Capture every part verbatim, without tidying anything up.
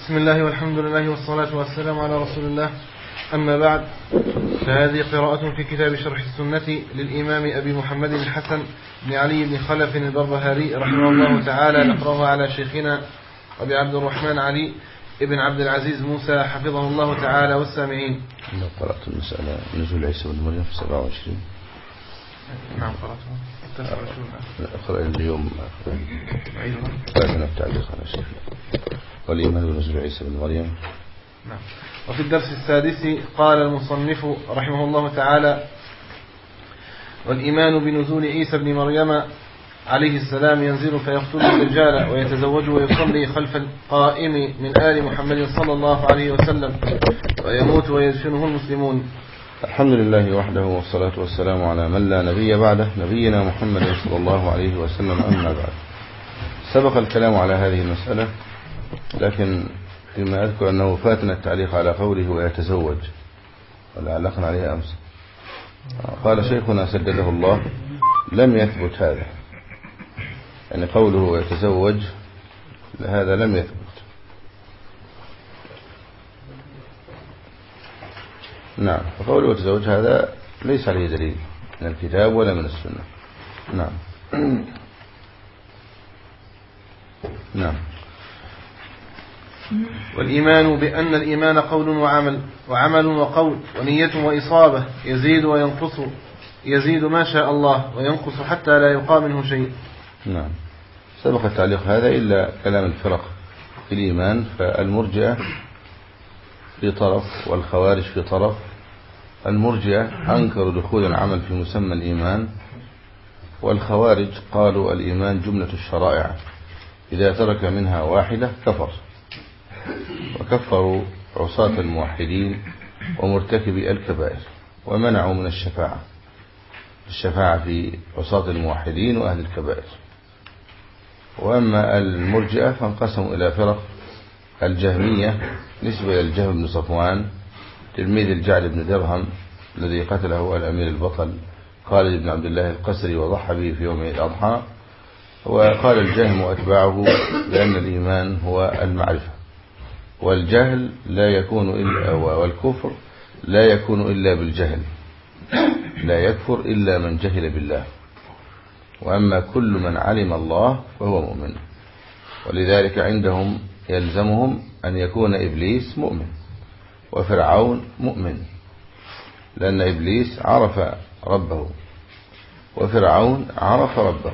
بسم الله والحمد لله والصلاة والسلام على رسول الله. أما بعد، فهذه قراءة في كتاب شرح السنة للإمام أبي محمد الحسن بن علي بن خلف البربهاري رحمه الله تعالى، نقرأها على شيخنا أبي عبد الرحمن علي ابن عبد العزيز موسى حفظه الله تعالى والسامعين. قرأت المسألة نزول عيسى بن مريم في سبعة وعشرين. نعم قرأتها. أقرأ اليوم بعدنا التعليق على شيخ والإيمان بنزول عيسى بن مريم. نعم. وفي الدرس السادس قال المصنف رحمه الله تعالى: والإيمان بنزول عيسى بن مريم عليه السلام ينزل فيقتل الدجال ويتزوج ويصلي خلف القائم من آل محمد صلى الله عليه وسلم ويموت ويدفنه المسلمون. الحمد لله وحده والصلاة والسلام على من لا نبي بعده، نبينا محمد صلى الله عليه وسلم. أما بعد، سبق الكلام على هذه المسألة، لكن فيما أذكر أنه فاتنا التعليق على قوله ويتزوج، ولعلقنا عليه أمس. قال شيخنا سدده الله: لم يثبت هذا، يعني قوله ويتزوج هذا لم يثبت. نعم، فقوله ويتزوج هذا ليس عليه دليل من الكتاب ولا من السنة. نعم. نعم. والإيمان بأن الإيمان قول وعمل وعمل وقول ونية وإصابة، يزيد وينقص، يزيد ما شاء الله وينقص حتى لا يبقى منه شيء. نعم، سبق التعليق هذا إلا كلام الفرق في الإيمان، فالمرجئة في طرف والخوارج في طرف. المرجئة أنكروا دخول العمل في مسمى الإيمان، والخوارج قالوا الإيمان جملة الشرائع، إذا ترك منها واحدة كفر، وكفروا عصاة الموحدين ومرتكبي الكبائر، ومنعوا من الشفاعة الشفاعة في عصاة الموحدين وأهل الكبائر. وأما المرجئة فانقسموا إلى فرق: الجهمية نسبة إلى الجهم بن صفوان تلميذ الجعد بن درهم الذي قتله الأمير البطل خالد بن عبد الله القسري وضحى به في يوم الأضحى. وقال الجهم وأتباعه بأن الإيمان هو المعرفة، والجهل لا يكون إلا والكفر لا يكون إلا بالجهل، لا يكفر إلا من جهل بالله، وأما كل من علم الله فهو مؤمن. ولذلك عندهم يلزمهم أن يكون إبليس مؤمن وفرعون مؤمن، لأن إبليس عرف ربه وفرعون عرف ربه،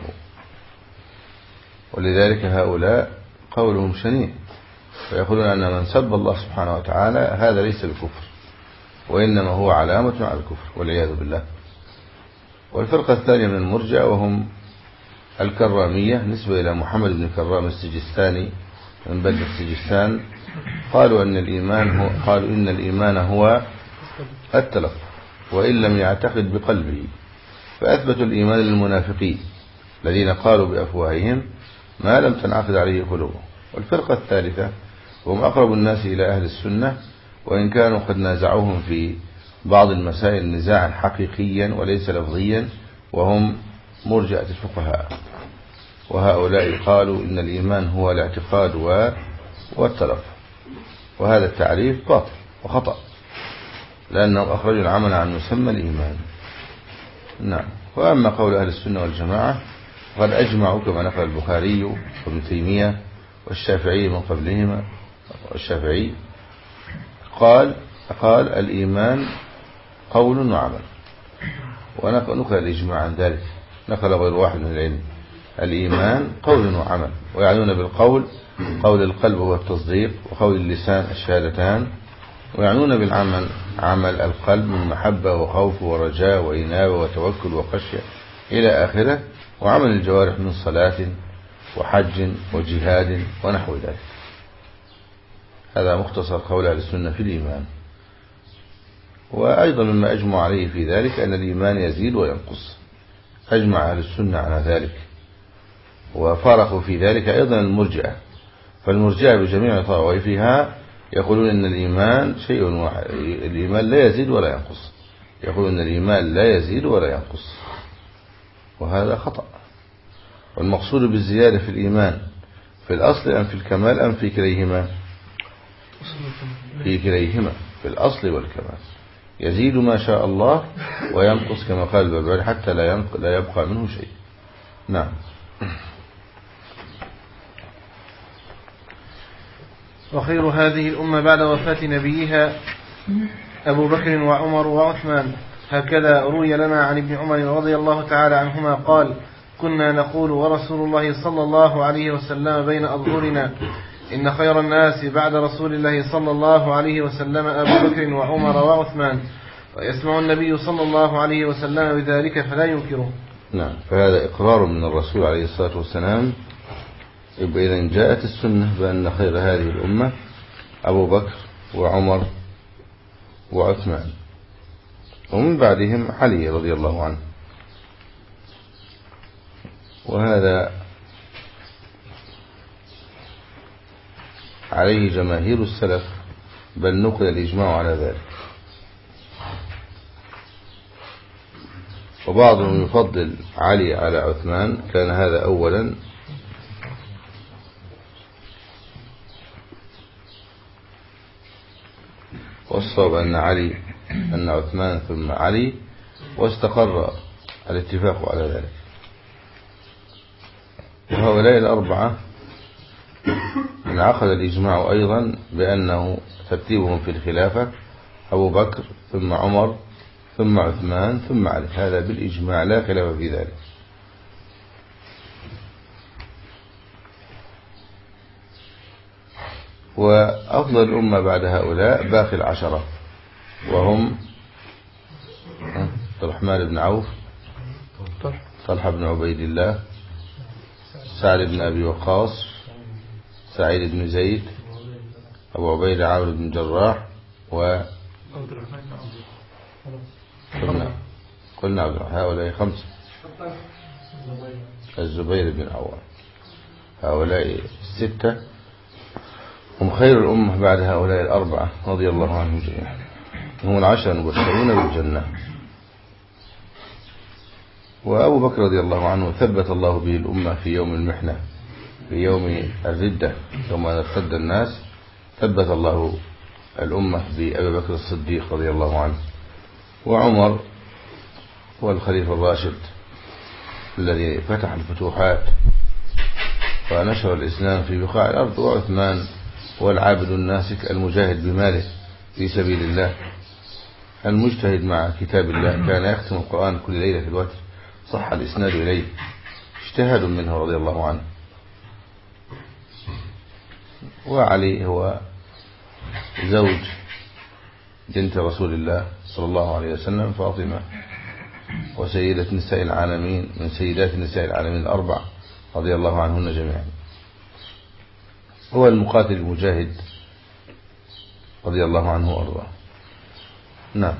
ولذلك هؤلاء قولهم شنيع، فيقولون أن من سب الله سبحانه وتعالى هذا ليس بكفر، وإنما هو علامة على الكفر والعياذ بالله. والفرقة الثانية من المرجئة وهم الكرامية نسبة إلى محمد بن كرام السجستاني من بلد السجستان، قالوا أن الإيمان هو قالوا إن الإيمان هو التلقي وإن لم يعتقد بقلبه، فأثبتوا الإيمان للمنافقين الذين قالوا بأفواههم ما لم تنعقد عليه قلوبهم. والفرقة الثالثة وهم أقرب الناس إلى أهل السنة، وإن كانوا قد نازعوهم في بعض المسائل نزاعا حقيقيا وليس لفظيا، وهم مرجئة الفقهاء. وهؤلاء قالوا إن الإيمان هو الاعتقاد والتلفظ، وهذا التعريف باطل وخطأ، لأنهم أخرجوا العمل عن مسمى الإيمان. نعم. وأما قول أهل السنة والجماعة قد أجمعوا كما نقل البخاري وابن تيمية والشافعي من قبلهما، والشافعي قال قال الإيمان قول وعمل، ونقل الإجماع عن ذلك، نقل غير واحد من العلم الإيمان قول وعمل، ويعنون بالقول قول القلب والتصديق، وقول اللسان الشهادتان، ويعنون بالعمل عمل القلب من محبة وخوف ورجاء وإنابة وتوكل وخشية إلى آخره، وعمل الجوارح من صلاة وحج وجهاد ونحو ذلك. هذا مختصر قول أهل السنة في الإيمان. وأيضا مما أجمع عليه في ذلك أن الإيمان يزيد وينقص، أجمع أهل السنة على ذلك، وفارقوا في ذلك أيضا المرجئة. فالمرجئة بجميع طوائفها يقولون أن الإيمان شيء واحد، الإيمان لا يزيد ولا ينقص، يقولون أن الإيمان لا يزيد ولا ينقص، وهذا خطأ. والمقصود بالزيادة في الإيمان في الأصل أم في الكمال أم في كليهما؟ في كليهما في الأصل والكمال، يزيد ما شاء الله وينقص كما قال البربري حتى لا لا يبقى منه شيء. نعم. وخير هذه الأمة بعد وفاة نبيها أبو بكر وعمر وعثمان، هكذا روي لنا عن ابن عمر رضي الله تعالى عنهما قال: كنا نقول ورسول الله صلى الله عليه وسلم بين أظهرنا إن خير الناس بعد رسول الله صلى الله عليه وسلم أبو بكر وعمر وعثمان، ويسمع النبي صلى الله عليه وسلم بذلك فلا ينكره. نعم، فهذا إقرار من الرسول عليه الصلاة والسلام. إذا جاءت السنة بأن خير هذه الأمة أبو بكر وعمر وعثمان، ومن بعدهم علي رضي الله عنه، وهذا عليه جماهير السلف، بل نقل الإجماع على ذلك. وبعضهم يفضل علي على عثمان، كان هذا أولا، والصواب أن علي أن عثمان ثم علي، واستقر الاتفاق على ذلك. وهؤلاء الأربعة انعقد الإجماع أيضا بأنه ترتيبهم في الخلافة أبو بكر ثم عمر ثم عثمان ثم علي، هذا بالإجماع لا خلاف في ذلك. وأفضل الأمة بعد هؤلاء باقي العشرة، وهم عبد الرحمن بن عوف، طلحة بن عبيد الله، سعد بن أبي وقاص، سعيد بن زيد، أبو عبيدة عامر بن جراح، و قلنا قلنا عبد الرحمن، هؤلاء خمسة، الزبير بن عوام، هؤلاء الستة هم خير الأمة بعد هؤلاء الأربعة رضي الله عنهم جميعا، هم العشرة المبشرون بالجنة. وأبو بكر رضي الله عنه ثبت الله به الأمة في يوم المحنة، في يوم الردة، يوم أن ارتد الناس، ثبت الله الأمة بأبي بكر الصديق رضي الله عنه. وعمر هو الخليفة الراشد الذي فتح الفتوحات ونشر الإسلام في بقاع الأرض. وعثمان هو العابد الناسك المجاهد بماله في سبيل الله، المجتهد مع كتاب الله، كان يختم القرآن كل ليلة في الوتر، صح الإسناد إليه، اجتهاد منه رضي الله عنه. وعلي هو زوج بنت رسول الله صلى الله عليه وسلم فاطمة، وسيدة نساء العالمين، من سيدات نساء العالمين الأربع رضي الله عنهن جميعا. هو المقاتل المجاهد رضي الله عنه وأرضاه. نعم.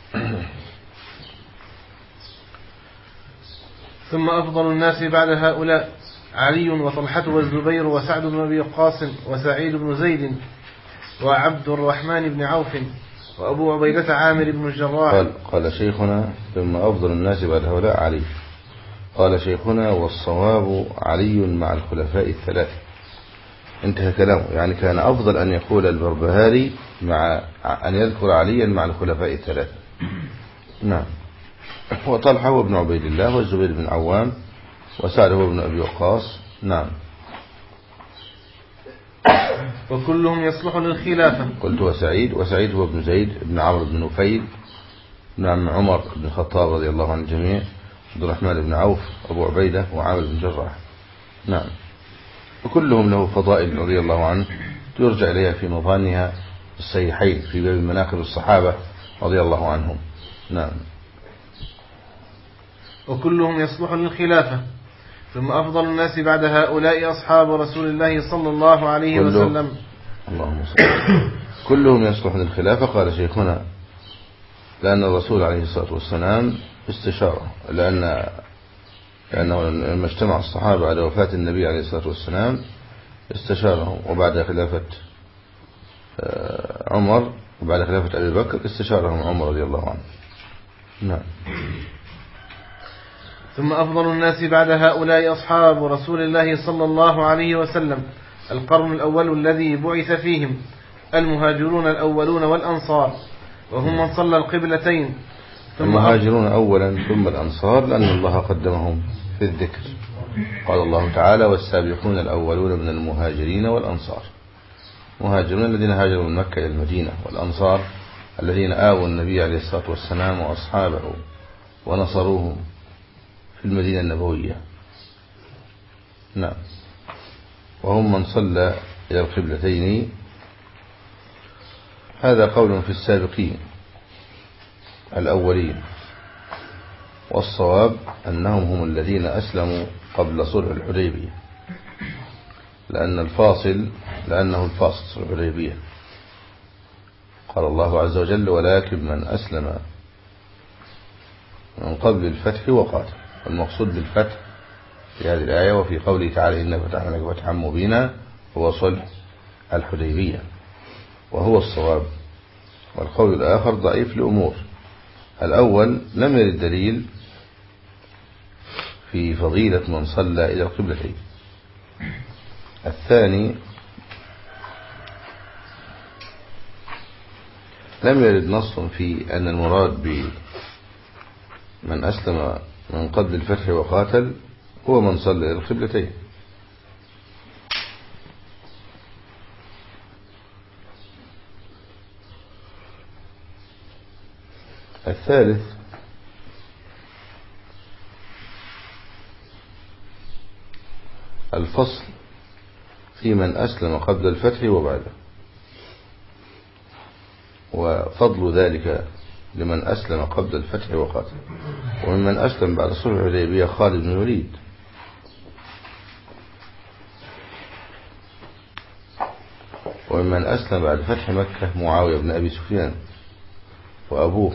ثم أفضل الناس بعد هؤلاء علي وطلحة والزبير وسعد بن أبي وقاص وسعيد بن زيد وعبد الرحمن بن عوف وأبو عبيدة عامر بن الجراح. قال, قال شيخنا ثم أفضل الناس بعد هؤلاء علي. قال شيخنا والصواب علي مع الخلفاء الثلاثة. انتهى كلامه، يعني كان أفضل أن يقول البربهاري مع أن يذكر عليا مع الخلفاء الثلاثة. نعم. وطلحة وابن عبيد الله والزبير بن عوام وسعد بن أبي وقاص. نعم. وكلهم يصلح للخلافة. قلت وسعيد، وسعيد هو ابن زيد بن عمرو بن نفيل بن عم عمر بن الخطاب رضي الله عن الجميع، عبد الرحمن بن عوف، أبو عبيدة وعامر بن جراح. نعم. وكلهم له فضائل رضي الله عنه ترجع إليها في مظانها الصحيحين في باب مناقب الصحابة رضي الله عنهم. نعم. وكلهم يصلح للخلافة. ثم أفضل الناس بعد هؤلاء أصحاب رسول الله صلى الله عليه وسلم. اللهم صل. كلهم يصلح للخلافة. قال شيخنا لأن الرسول عليه الصلاة والسلام استشاره، لأن لأنه لما اجتمع الصحابة على وفاة النبي عليه الصلاة والسلام استشارهم، وبعد خلافة عمر وبعد خلافة أبي بكر استشارهم عمر رضي الله عنه. نعم. ثم أفضل الناس بعد هؤلاء أصحاب رسول الله صلى الله عليه وسلم، القرن الأول الذي بعث فيهم، المهاجرون الأولون والأنصار وهم من صلى القبلتين. المهاجرون أولا ثم الأنصار لأن الله قدمهم في الذكر. قال الله تعالى والسابقون الأولون من المهاجرين والأنصار. مهاجرون الذين هاجروا من مكة إلى المدينة، والأنصار الذين آووا النبي عليه الصلاة والسلام وأصحابه ونصروهم في المدينة النبوية. نعم. وهم من صلى إلى القبلتين. هذا قول في السابقين الأولين، والصواب أنهم هم الذين أسلموا قبل صلح الحديبية، لأن الفاصل لأنه الفاصل صلح الحديبية. قال الله عز وجل ولكن من أسلم من قبل الفتح وقاتل. المقصود بالفتح في هذه الآية وفي قوله تعالى إن فتحنا لك فتحا مبينا هو صلح الحديبية، وهو الصواب. والقول الآخر ضعيف لأمور. الأول لم يرد دليل في فضيلة من صلى إلى القبلتين. الثاني لم يرد نص في أن المراد بمن أسلم من قبل الفتح وقاتل هو من صلى إلى القبلتين. الثالث الفصل في من أسلم قبل الفتح وبعده، وفضل ذلك لمن أسلم قبل الفتح وقاتل. وممن أسلم بعد صلح الحديبية خالد بن الوليد، وممن أسلم بعد فتح مكة معاوية بن أبي سفيان وأبوه.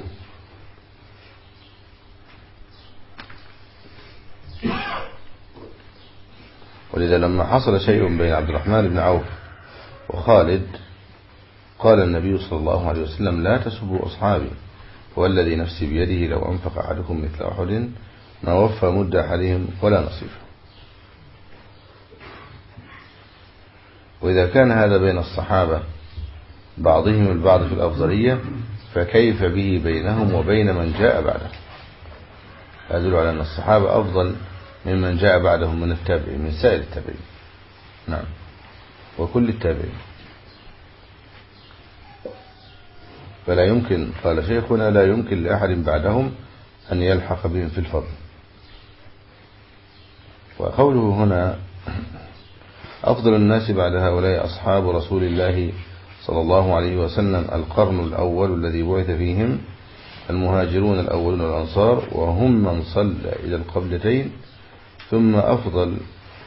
ولذا لما حصل شيء بين عبد الرحمن بن عوف وخالد قال النبي صلى الله عليه وسلم لا تسبوا أصحابي والذي نفسي بيده لو أنفق أحدكم مثل أحد ما وفى مد أحدهم ولا نصيفه. وإذا كان هذا بين الصحابة بعضهم البعض في الأفضلية فكيف به بينهم وبين من جاء بعده؟ يدل على أن الصحابة أفضل ممن جاء بعدهم من التابعين، من سائر التابعين. نعم، وكل التابعين. فلا يمكن، قال شيخنا، لا يمكن لأحد بعدهم أن يلحق بهم في الفضل. وقوله هنا أفضل الناس بعد هؤلاء أصحاب رسول الله صلى الله عليه وسلم القرن الأول الذي بعث فيهم المهاجرون الأولون والأنصار وهم من صلى إلى القبلتين ثم أفضل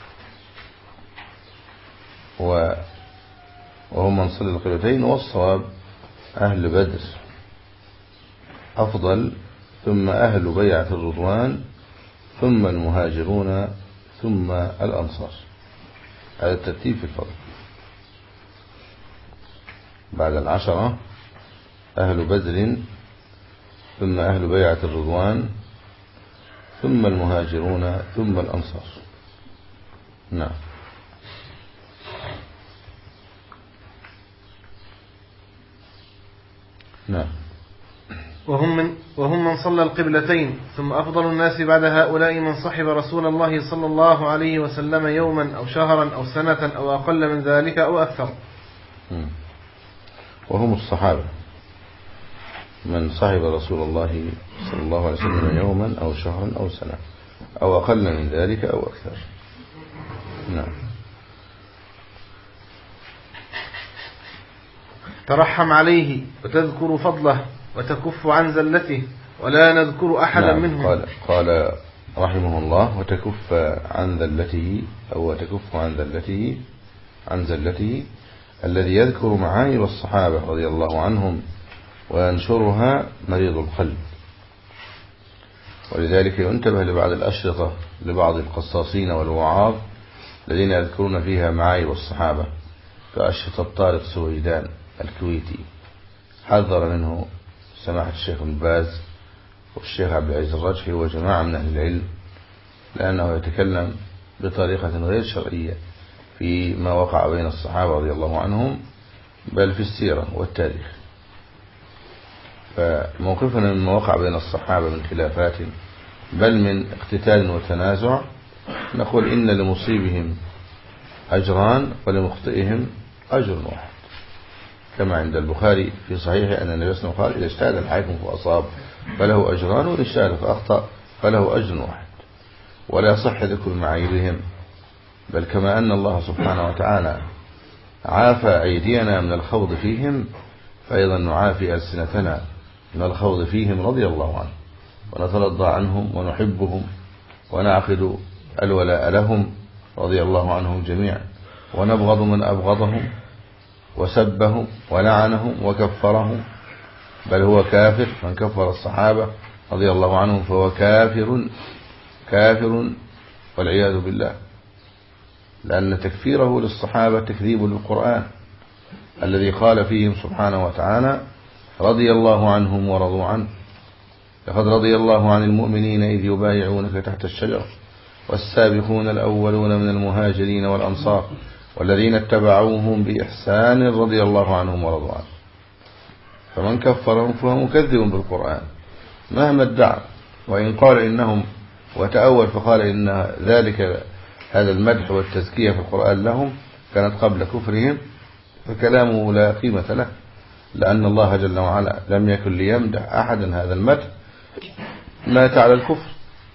و وهم من صلى القبلتين. والصواب أهل بدر أفضل ثم أهل بيعة الرضوان ثم المهاجرون ثم الأنصار. هذا الترتيب في الفضل. بعد العشرة أهل بدر ثم أهل بيعة الرضوان ثم المهاجرون ثم الأنصار. نعم. نعم. وهم من, وهم من صلى القبلتين ثم أفضل الناس بعد هؤلاء من صحب رسول الله صلى الله عليه وسلم يوما أو شهرا أو سنة أو أقل من ذلك أو أكثر. وهم الصحابة من صحب رسول الله صلى الله عليه وسلم يوما أو شهرا أو سنة أو أقل من ذلك أو أكثر. نعم. ترحم عليه وتذكر فضله وتكف عن زلته ولا نذكر أحدا نعم. منهم. قال, قال رحمه الله وتكف عن ذلته أو وتكف عن ذلته عن زلته الذي يذكر معايب الصحابة رضي الله عنهم وينشرها مريض القلب. ولذلك ينتبه لبعض الأشرطة لبعض القصاصين والوعاظ الذين يذكرون فيها معايب الصحابة كأشرطة طارق سويدان الكويتي، حذر منه سماحة الشيخ ابن باز والشيخ عبد العزيز الرجحي وجماعة من أهل العلم، لأنه يتكلم بطريقة غير شرعية فيما وقع بين الصحابة رضي الله عنهم بل في السيرة والتاريخ. فموقفنا مما وقع بين الصحابة من خلافات بل من اقتتال وتنازع نقول إن لمصيبهم أجران ولمخطئهم أجر واحد، كما عند البخاري في صحيح أن النبي صلى الله عليه وسلم قال: إذا اجتهد الحاكم فأصاب فله أجران، وإذا اجتهد فأخطأ فله أجر واحد. ولا يصح ذكر معايبهم، بل كما أن الله سبحانه وتعالى عافى أيدينا من الخوض فيهم، فأيضا نعافي ألسنتنا من الخوض فيهم رضي الله عنه، ونترضى عنهم ونحبهم ونعقد الولاء لهم رضي الله عنهم جميعا، ونبغض من أبغضهم وسبهم ولعنهم وكفرهم، بل هو كافر. من كفر الصحابة رضي الله عنهم فهو كافر كافر والعياذ بالله، لأن تكفيره للصحابة تكذيب للقرآن الذي قال فيهم سبحانه وتعالى: رضي الله عنهم ورضوا عنه، لقد رضي الله عن المؤمنين إذ يبايعونك تحت الشجرة والسابقون الأولون من المهاجرين والأنصار والذين اتبعوهم بإحسان رضي الله عنهم ورضوا عنه. فمن كفرهم فهو مكذب بالقرآن مهما ادعى، وإن قال إنهم وتأول فقال إن ذلك هذا المدح والتزكية في القرآن لهم كانت قبل كفرهم، فكلامه لا قيمة له، لأن الله جل وعلا لم يكن ليمدح أحدا هذا المدح مات على الكفر،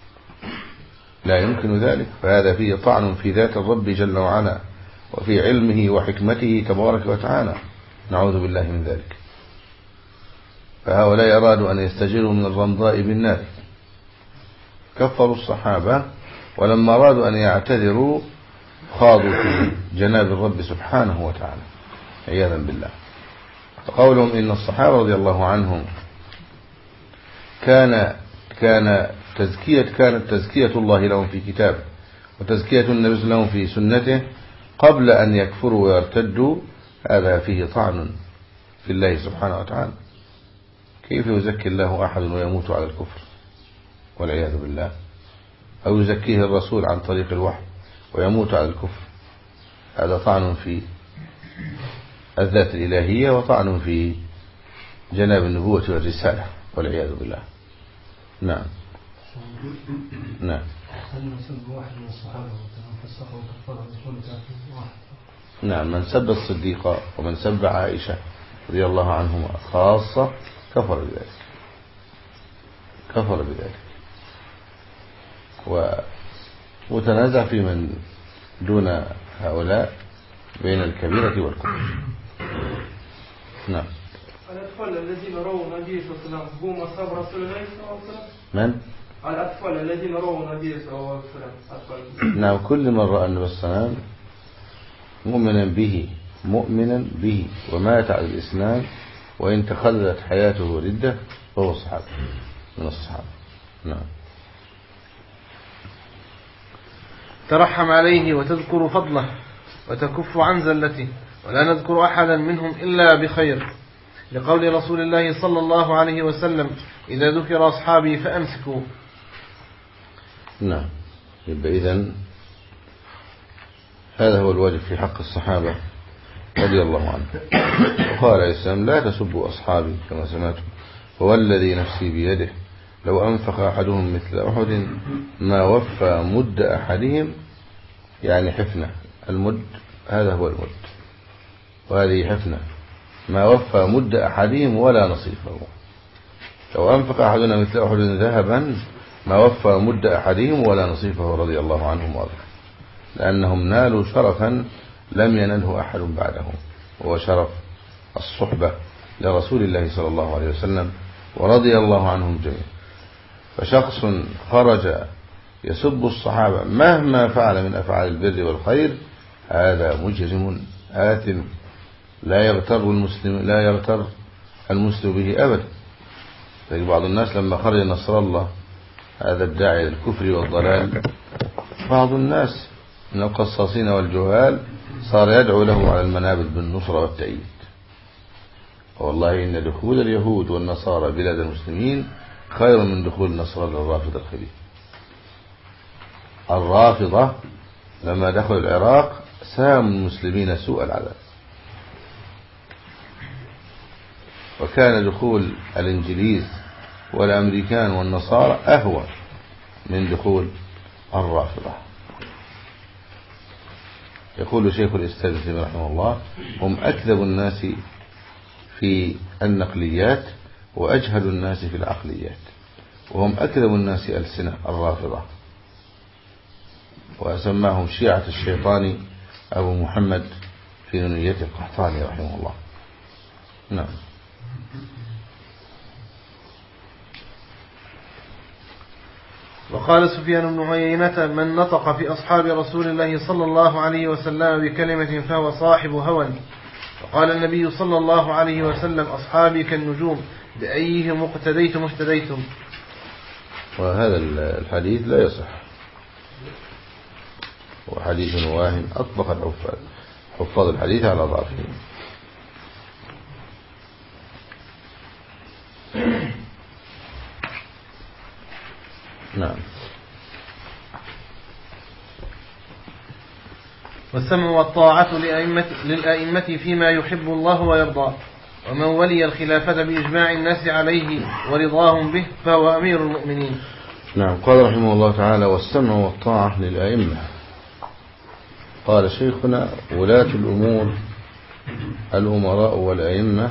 لا يمكن ذلك. فهذا فيه طعن في ذات الرب جل وعلا وفي علمه وحكمته تبارك وتعالى، نعوذ بالله من ذلك. فهؤلاء أرادوا أن يستجيروا من الرمضاء بالنار، كفروا الصحابة، ولما أرادوا أن يعتذروا خاضوا في جناب الرب سبحانه وتعالى عياذا بالله. فقولهم إن الصحابة رضي الله عنهم كان كان تزكية كانت تزكية الله لهم في كتابه وتزكية النبي صلى الله عليه وسلم في سنته قبل أن يكفروا ويرتدوا، هذا فيه طعن في الله سبحانه وتعالى. كيف يزكي الله أحد ويموت على الكفر والعياذ بالله، أو يزكيه الرسول عن طريق الوحي ويموت على الكفر؟ هذا طعن في الذات الإلهية وطعن في جناب النبوة والرسالة والعياذ بالله. نعم نعم نعم من سب الصديق ومن سب عائشة رضي الله عنهما خاصة كفر بذلك كفر بذلك ومتنازع في من دون هؤلاء بين الكبيرة والكفر. نعم. الأطفال الذين رأوا النبي صلى الله عليه وسلم هم أصحاب رسول الله صلى الله عليه وسلم؟ من؟ الأطفال الذين رأوا النبي صلى الله عليه وسلم. نعم، كل من رأى النبي صلى الله عليه وسلم مؤمنا به مؤمنا به ومات على الإسلام وإن تخللت حياته ردة فهو صحابي من الصحابة. نعم. ترحم عليه وتذكر فضله وتكف عن زلته، ولا نذكر أحدا منهم إلا بخير، لقول رسول الله صلى الله عليه وسلم: إذا ذكر أصحابي فأمسكوا. نعم. يبقى إذن هذا هو الواجب في حق الصحابة رضي الله عنهم. وقال عليه السلام: لا تسبوا أصحابي كما سمعتم، فوالذي نفسي بيده لو أنفق أحدهم مثل أحد ما وفى مد أحدهم، يعني حفنة، المد هذا هو المد، وهذه حفنة، ما وفى مد أحدهم ولا نصيفه. لو أنفق أحدنا مثل أحد ذهبا ما وفى مد أحدهم ولا نصيفه رضي الله عنهم وارضاهم، لأنهم نالوا شرفا لم ينله أحد بعدهم، وهو شرف الصحبة لرسول الله صلى الله عليه وسلم ورضي الله عنهم جميعا. فشخص خرج يسب الصحابة مهما فعل من أفعال البر والخير هذا مجرم آثم لا يغتر المسلم لا يغتر المسلم به أبدا. بعض الناس لما خرج نصر الله هذا الداعي للكفر والضلال، بعض الناس من القصاصين والجهال صار يدعو له على المنابر بالنصرة والتأييد. والله إن دخول اليهود والنصارى بلاد المسلمين خير من دخول النصارى للرافضة الخبيث. الرافضة لما دخلوا العراق ساموا المسلمين سوء العذاب، وكان دخول الإنجليز والأمريكان والنصارى أهون من دخول الرافضة. يقول شيخ الإسلام ابن تيمية رحمه الله: هم أكذب الناس في النقليات وأجهل الناس في العقليات، وهم أكذب الناس ألسنة الرافضة. وسماهم شيعة الشيطان أبو محمد في نونية القحطاني رحمه الله. نعم. وقال سفيان بن عيينة: من نطق في أصحاب رسول الله صلى الله عليه وسلم بكلمة فهو صاحب هوى. وقال النبي صلى الله عليه وسلم: أصحابي كالنجوم بأيهم اقتديتم اهتديتم. وهذا الحديث لا يصح، هو حديث واهم أطبق الحفاظ حفاظ الحديث على ضعفه. نعم. والسمع والطاعة للأئمة فيما يحب الله ويرضى، ومن ولي الخلافة بإجماع الناس عليه ورضاهم به فهو أمير المؤمنين. نعم. قال رحمه الله تعالى: والسمع والطاعة للأئمة. قال شيخنا: ولاة الأمور الأمراء والأئمة،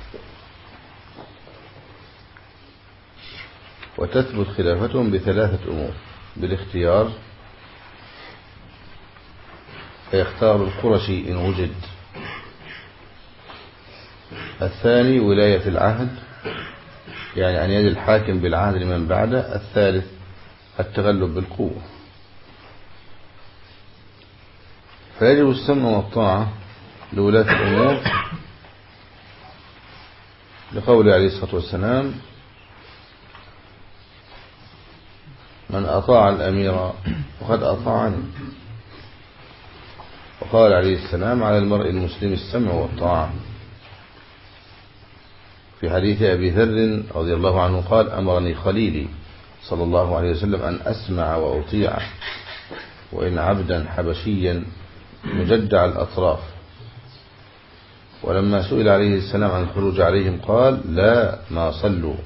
وتثبت خلافتهم بثلاثة أمور: بالاختيار، فيختار القرشي إن وجد. الثاني ولاية العهد، يعني أن يد الحاكم بالعهد لمن بعده. الثالث التغلب بالقوة. فيجب السمع والطاعة لولاة الأمور لقول عليه الصلاة والسلام: من أطاع الأمير وقد أطاعني. وقال عليه السلام: على المرء المسلم السمع والطاعة. في حديث أبي ذر رضي الله عنه قال: أمرني خليلي صلى الله عليه وسلم أن أسمع وأطيع، وإن عبدا حبشيا مجدع الأطراف. ولما سئل عليه السلام عن الخروج عليهم قال: لا، ما صلوا.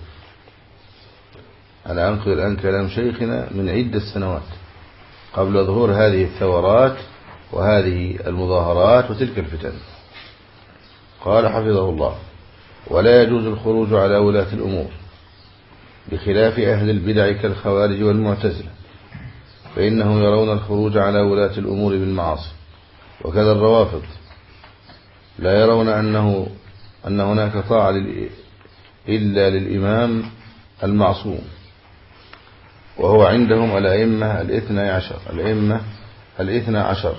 أنا أنقل الآن كلام شيخنا من عدة سنوات قبل ظهور هذه الثورات وهذه المظاهرات وتلك الفتن. قال حفظه الله: ولا يجوز الخروج على ولاة الأمور بخلاف أهل البدع كالخوارج والمعتزلة، فإنهم يرون الخروج على ولاة الأمور بالمعاصي. وكذا الروافض لا يرون أنه أن هناك طاعة إلا للإمام المعصوم، وهو عندهم الأئمة الاثنى عشر الأئمة الاثنى عشر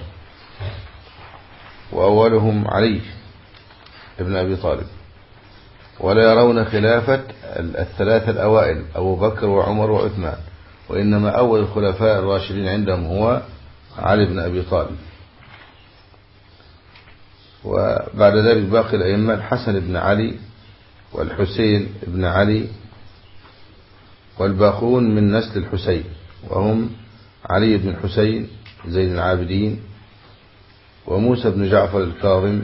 وأولهم علي ابن أبي طالب. ولا يرون خلافة الثلاثة الأوائل أبو بكر وعمر وعثمان، وإنما أول الخلفاء الراشدين عندهم هو علي بن أبي طالب. وبعد ذلك باقي الأئمة: الحسن بن علي والحسين بن علي، والباقون من نسل الحسين، وهم علي بن الحسين زين العابدين، وموسى بن جعفر الكاظم،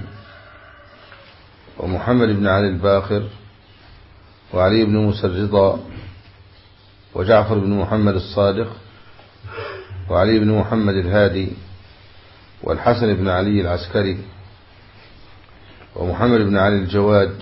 ومحمد بن علي الباقر، وعلي بن موسى الرضا، وجعفر بن محمد الصادق، وعلي بن محمد الهادي، والحسن بن علي العسكري، ومحمد بن علي الجواد،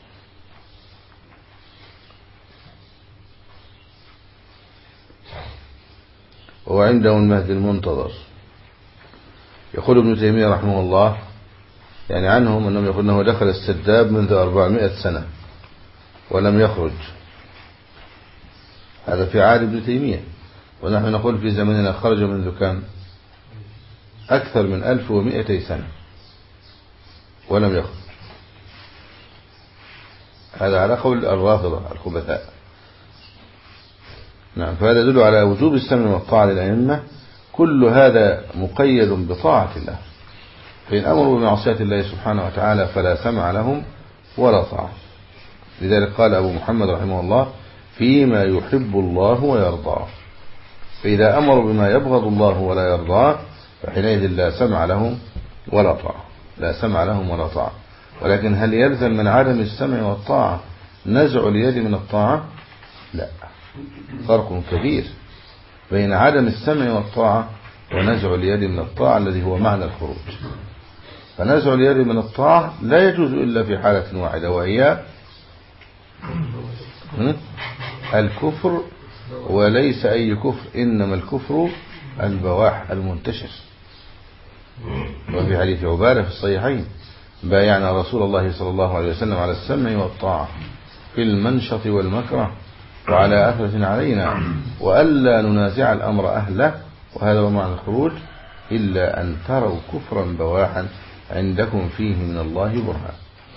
وعنده المهدي المنتظر. يقول ابن تيمية رحمه الله يعني عنهم أنهم يقول أنه دخل السداب منذ أربعمائة سنة ولم يخرج. هذا في عهد ابن تيمية، ونحن نقول في زمننا خرج منذ كم؟ أكثر من ألف ومئتي سنة ولم يخرج. هذا على قول الرافضة الخبثاء. نعم. فهذا يدل على وجوب السمع والطاعة للأئمة. كل هذا مقيد بطاعة الله، فإن أمروا بمعصية الله سبحانه وتعالى فلا سمع لهم ولا طاعة. لذلك قال أبو محمد رحمه الله: فيما يحب الله ويرضاه. فإذا أمروا بما يبغض الله ولا يرضاه فحينئذ لا سمع لهم ولا طاعة، لا سمع لهم ولا طاعة. ولكن هل يلزم من عدم السمع والطاعة نزع اليد من الطاعة؟ لا، فرق كبير بين عدم السمع والطاعة ونزع اليد من الطاعة الذي هو معنى الخروج. فنزع اليد من الطاعة لا يجوز إلا في حالة واحدة، وهي الكفر، وليس أي كفر، إنما الكفر البواح المنتشر. وفي حديث عبادة في الصحيحين: بايعنا رسول الله صلى الله عليه وسلم على السمع والطاعة في المنشط والمكره وعلى أثرة علينا وألا ننازع الأمر أهله، وهذا هو معنى الخروج، إلا أن تروا كفرا بواحا عندكم فيه من الله برهان.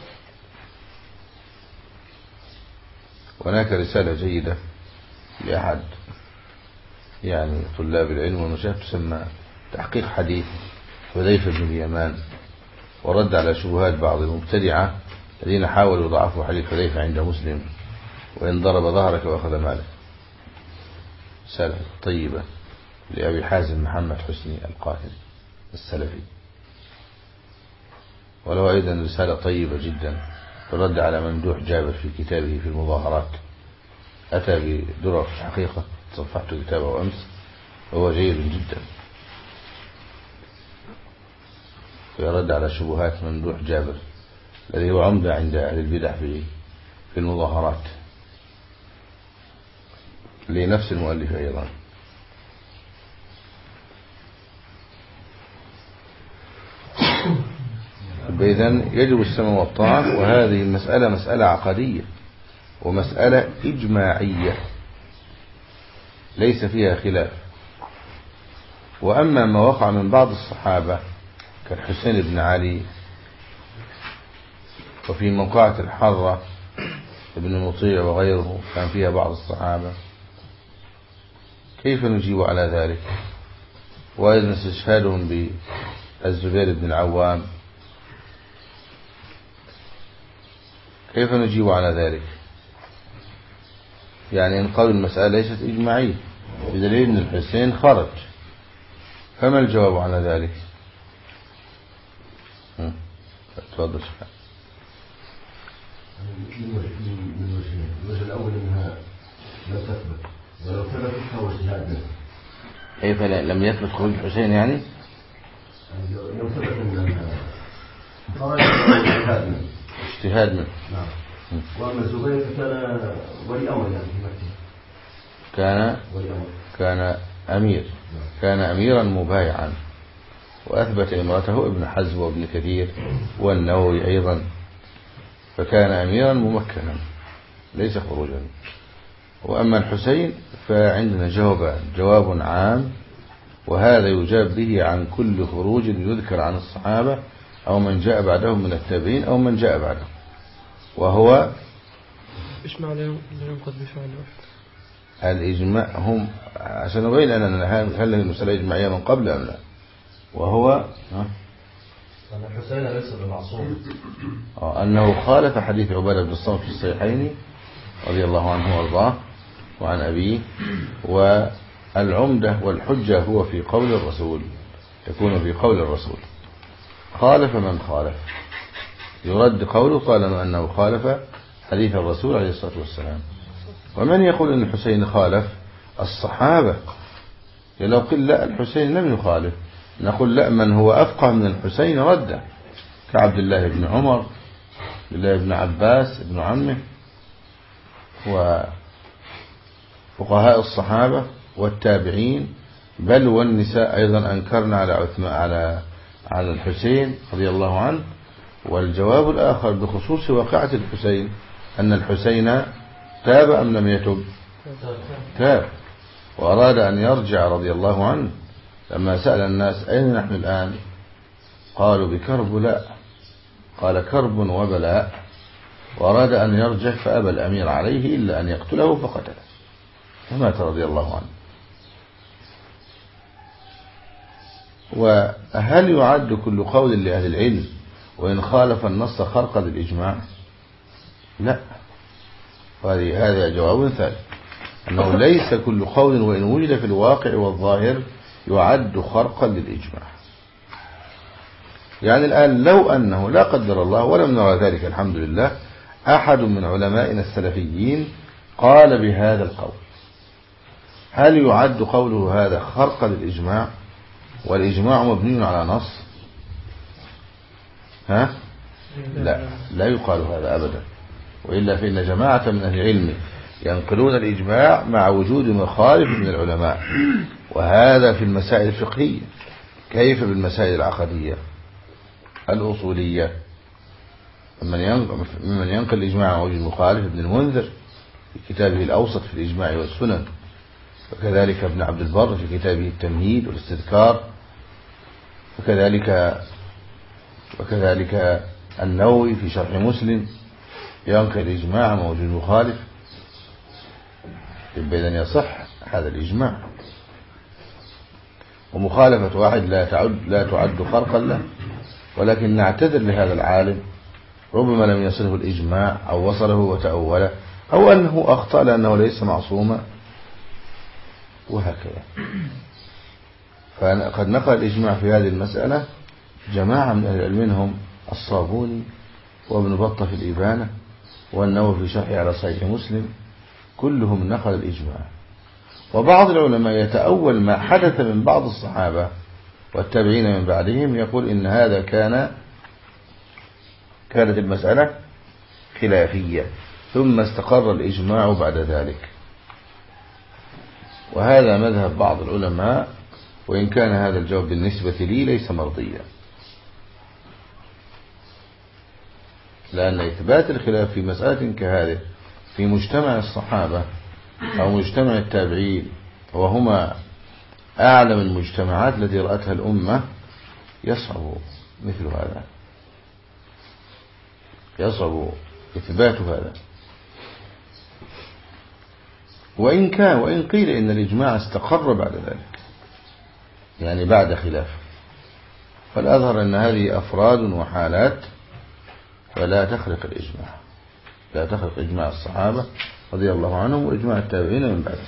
هناك رسالة جيدة لأحد يعني طلاب العلم والمشايخ تسمى تحقيق حديث حذيفة بن اليمان، ورد على شبهات بعض المبتدعة الذين حاولوا يضعفوا حديث حذيفة عند مسلم: وإن ضرب ظهرك وأخذ مالك. رسالة طيبة لأبي حازم محمد حسني القاهري السلفي. وله أيضا رسالة طيبة جدا ترد على ممدوح جابر في كتابه في المظاهرات، أتى بدرر في الحقيقة، صفحت كتابه أمس وهو جيد جدا، يرد على شبهات ممدوح جابر الذي هو عمدة عند أهل البدع في في المظاهرات، لنفس المؤلف أيضا. إذن يجب السمع والطاعة، وهذه المسألة مسألة عقدية ومسألة إجماعية ليس فيها خلاف. وأما ما وقع من بعض الصحابة كالحسين بن علي، وفي موقعة الحرة ابن مطيع وغيره كان فيها بعض الصحابة، كيف نجيب على ذلك؟ وأيضا استشهادهم بالزبير بن العوام، كيف نجيب على ذلك؟ يعني إن قالوا المسألة ليست إجماعية بدليل أن الحسين خرج، فما الجواب على ذلك؟ تفضل شيخ. الوجه الأول أنها لا تثبت، ولو ثبتت فهو اجتهاد منه. كيف لم يثبت خروج الحسين؟ يعني لو ثبت أنها خرج فهو اجتهاد منه. اجتهاد منه. نعم. وأما الزبير فكان ولي أمر يعني في مكة. كان ولي أمر. كان أمير. نعم. كان أميرا مبايعا، وأثبت امرأته ابن حزم وابن كثير والنووي أيضا، فكان أميرا ممكنا ليس خروجا. وأما الحسين فعندنا جوابان: جواب عام، وهذا يجاب به عن كل خروج يذكر عن الصحابة أو من جاء بعدهم من التابعين أو من جاء بعدهم، وهو إجماع لا ينقض بفعل واحد. الإجماع. هم عشان نبين أننا هل المسألة إجماعية من قبل أم لا، وهو أن الحسين ليس بمعصوم، أنه خالف حديث عبادة بن الصامت في الصحيحين رضي الله عنه وارضاه وعن أبيه. والعمدة والحجة هو في قول الرسول، تكون في قول الرسول. خالف من خالف يرد قوله طالما أنه خالف حديث الرسول عليه الصلاة والسلام. ومن يقول أن الحسين خالف؟ الصحابة. لو قل لا الحسين لم يخالف، نقول لا، من هو أفقه من الحسين رده، كعبد الله بن عمر، عبد الله بن عباس ابن عمه، وفقهاء الصحابة والتابعين، بل والنساء أيضا أنكرنا على عثمان على على الحسين رضي الله عنه. والجواب الآخر بخصوص واقعة الحسين أن الحسين تاب أم لم يتب؟ تاب، وأراد أن يرجع رضي الله عنه. لما سأل الناس أين نحن الآن؟ قالوا بكربلاء. قال كرب وبلاء، وأراد أن يرجع فأبى الأمير عليه إلا أن يقتله فقتله فمات رضي الله عنه. وهل يعد كل قول لأهل العلم وإن خالف النص خرقا للإجماع؟ لا، هذا جواب ثالث، أنه ليس كل قول وإن وجد في الواقع والظاهر يعد خرقا للإجماع. يعني الآن لو أنه لا قدر الله ولم نرى ذلك الحمد لله، أحد من علمائنا السلفيين قال بهذا القول. هل يعد قوله هذا خرقا للإجماع؟ والإجماع مبني على نص. ها؟ لا لا يقال هذا أبدا، وإلا فإن جماعة من أهل العلم ينقلون الإجماع مع وجود مخالف من العلماء، وهذا في المسائل الفقهية. كيف بالمسائل العقدية الأصولية؟ ممن ينقل الإجماع مع وجود مخالف ابن المنذر في كتابه الأوسط في الإجماع والسنن، وكذلك ابن عبد البر في كتابه التمهيد والاستذكار، وكذلك وكذلك النووي في شرح مسلم ينقل الإجماع مع وجود مخالف. إذن يصح هذا الإجماع، ومخالفة واحد لا تعد لا تعد خرقا له، ولكن نعتذر لهذا العالم ربما لم يصله الإجماع أو وصله وتأوله، أو أنه أخطأ لأنه ليس معصوما، وهكذا. فقد نقل الإجماع في هذه المسألة جماعة من أهل العلم، منهم الصابوني وابن بطة في الإبانة والنووي في شرحه على صحيح مسلم، كلهم نقل الإجماع. وبعض العلماء يتأول ما حدث من بعض الصحابة والتابعين من بعدهم، يقول إن هذا كان كانت المسألة خلافية ثم استقر الإجماع بعد ذلك، وهذا مذهب بعض العلماء، وإن كان هذا الجواب بالنسبة لي ليس مرضيا، لأن إثبات الخلاف في مسألة كهذه في مجتمع الصحابة أو مجتمع التابعين، وهما أعلم المجتمعات التي رأتها الأمة، يصعب مثل هذا، يصعب إثبات هذا. وإن كان وإن قيل إن الإجماع استقر بعد ذلك، يعني بعد خلاف، فالأظهر أن هذه أفراد وحالات فلا تخرق الإجماع، لا تخرق إجماع الصحابة رضي الله عنهم وإجماع التابعين من بعد.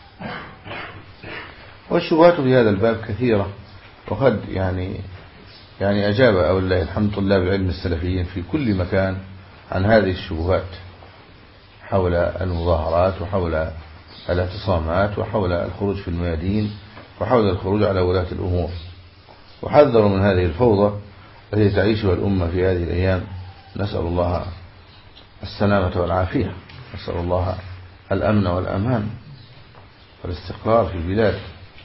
والشبهات في هذا الباب كثيرة، وقد يعني يعني أجاب أو الله الحمد طلاب العلم السلفيين في كل مكان عن هذه الشبهات حول المظاهرات وحول الاعتصامات وحول الخروج في الميادين وحول الخروج على ولاة الأمور، وحذروا من هذه الفوضى التي تعيشها الأمة في هذه الأيام. نسأل الله السلامة والعافية، نسأل الله الأمن والأمان والاستقرار في البلاد.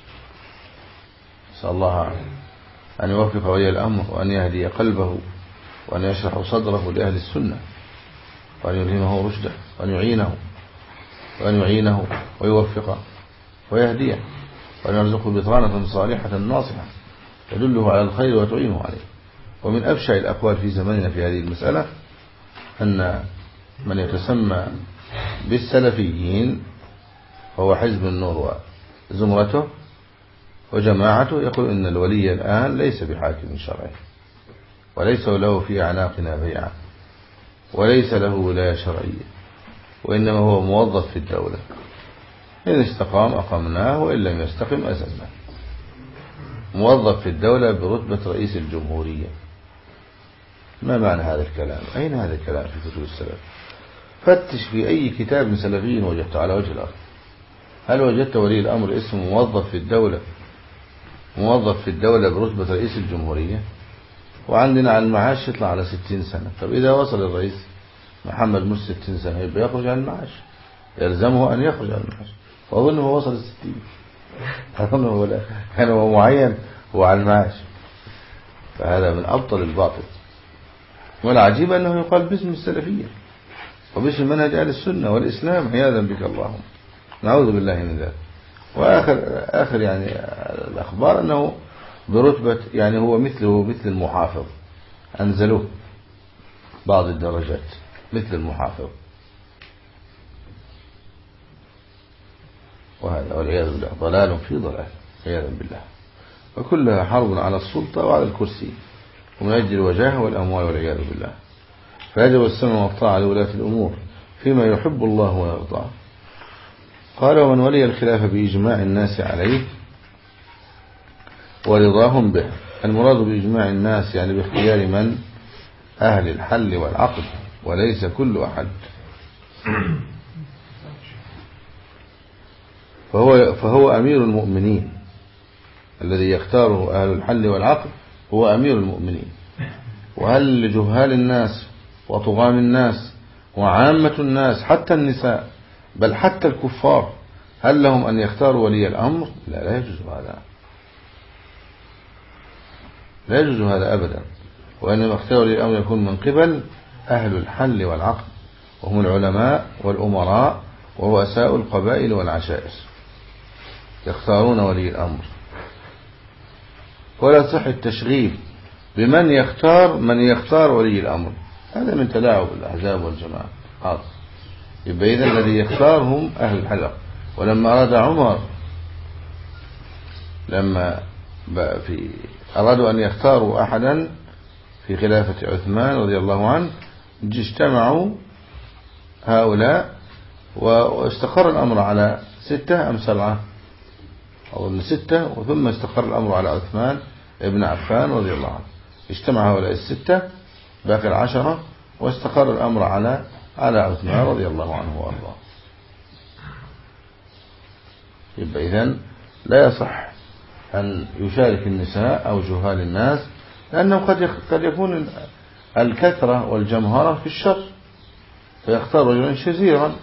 نسأل الله أن يوفق ولي الأمر وأن يهدي قلبه وأن يشرح صدره لأهل السنة، وأن يلهمه رشده وأن يعينه وأن يعينه ويوفقه ويهديه، وأن يرزقه بطانة صالحة ناصحة تدله على الخير وتعينه عليه. ومن أبشع الأقوال في زماننا في هذه المسألة أن من يتسمى بالسلفيين هو حزب النور وزمرته وجماعته، يقول إن الولي الآن ليس بحاكم شرعي، وليس له في أعناقنا بيعة، وليس له ولاية شرعية، وإنما هو موظف في الدولة، إن استقام أقمناه وإن لم يستقم أزلناه. موظف في الدولة برتبة رئيس الجمهورية. ما معنى هذا الكلام؟ أين هذا الكلام في كتب السلف؟ فتش في أي كتاب سلفي وجدته على وجه الأرض. هل وجدت ولي الأمر اسمه موظف في الدولة موظف في الدولة برتبة رئيس الجمهورية؟ وعندنا على المعاش يطلع على ستين سنة. طب إذا وصل الرئيس محمد مرسي ستين سنة يبقى يخرج على المعاش، يلزمه أن يخرج على المعاش، وأظنه هو وصل الستين، أظنه كان هو معين هو على المعاش. فهذا من أبطل الباطل. والعجيب أنه يقال باسم السلفية وباسم منهج أهل السنة والإسلام، عياذا بك اللهم، نعوذ بالله من ذلك. وآخر آخر يعني الأخبار أنه برتبة يعني هو مثله مثل المحافظ، أنزلوه بعض الدرجات مثل المحافظ، وهذا والعياذ بالله ضلال في ضلال عياذا بالله. وكلها حرب على السلطة وعلى الكرسي ومن أجل الوجاهة والأموال والعياذ بالله. فيجب السمع والطاعة لولاة الأمور فيما يحب الله ويرضاه. قال: ومن ولي الخلاف بإجماع الناس عليه ورضاهم به. المراد بإجماع الناس يعني باختيار من؟ أهل الحل والعقد وليس كل أحد. فهو, فهو أمير المؤمنين الذي يختاره أهل الحل والعقل، هو أمير المؤمنين. وهل لجهال الناس وطغام الناس وعامة الناس حتى النساء بل حتى الكفار هل لهم أن يختاروا ولي الأمر؟ لا لا يجوز هذا، لا يجوز هذا أبدا. وإنما اختيار ولي الأمر يكون من قبل أهل الحل والعقل، وهم العلماء والأمراء ورؤساء القبائل والعشائر يختارون ولي الأمر. ولا صح التشغيل بمن يختار من يختار ولي الأمر، هذا من تلاعب الأحزاب والجماعة. هذا يبقى إذن الذي يختار هم أهل الحلق. ولما أراد عمر لما في أرادوا أن يختاروا أحدا في خلافة عثمان رضي الله عنه، اجتمعوا هؤلاء واستقر الأمر على ستة أم سبعة أو ستة، وثم استقر الأمر على عثمان ابن عفان رضي الله عنه. اجتمع هؤلاء الستة باقي العشرة واستقر الأمر على على عثمان رضي الله عنه وأرضاه. يبقى إذن لا يصح أن يشارك النساء أو جهال الناس، لأنه قد قد يكون الكثرة والجمهرة في الشر، فيختار رجلا شزيرا.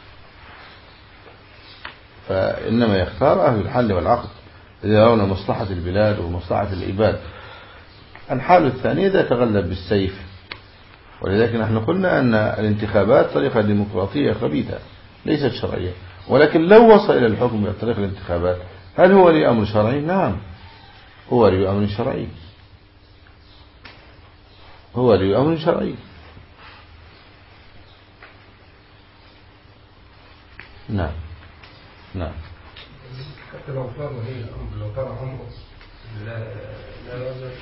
فإنما يختار أهل الحل والعقد إذا يرون مصلحة البلاد ومصلحة العباد. الحالة الثانية إذا تغلب بالسيف. ولذلك نحن قلنا أن الانتخابات طريقة ديمقراطية خبيثة ليست شرعية، ولكن لو وصل إلى الحكم بطريقة الانتخابات هل هو لي أمر شرعي؟ نعم هو لي أمر شرعي، هو لي أمر شرعي. نعم نعم. حتى لو صار ولي الأمر لو طلع عمره لا لا يعزل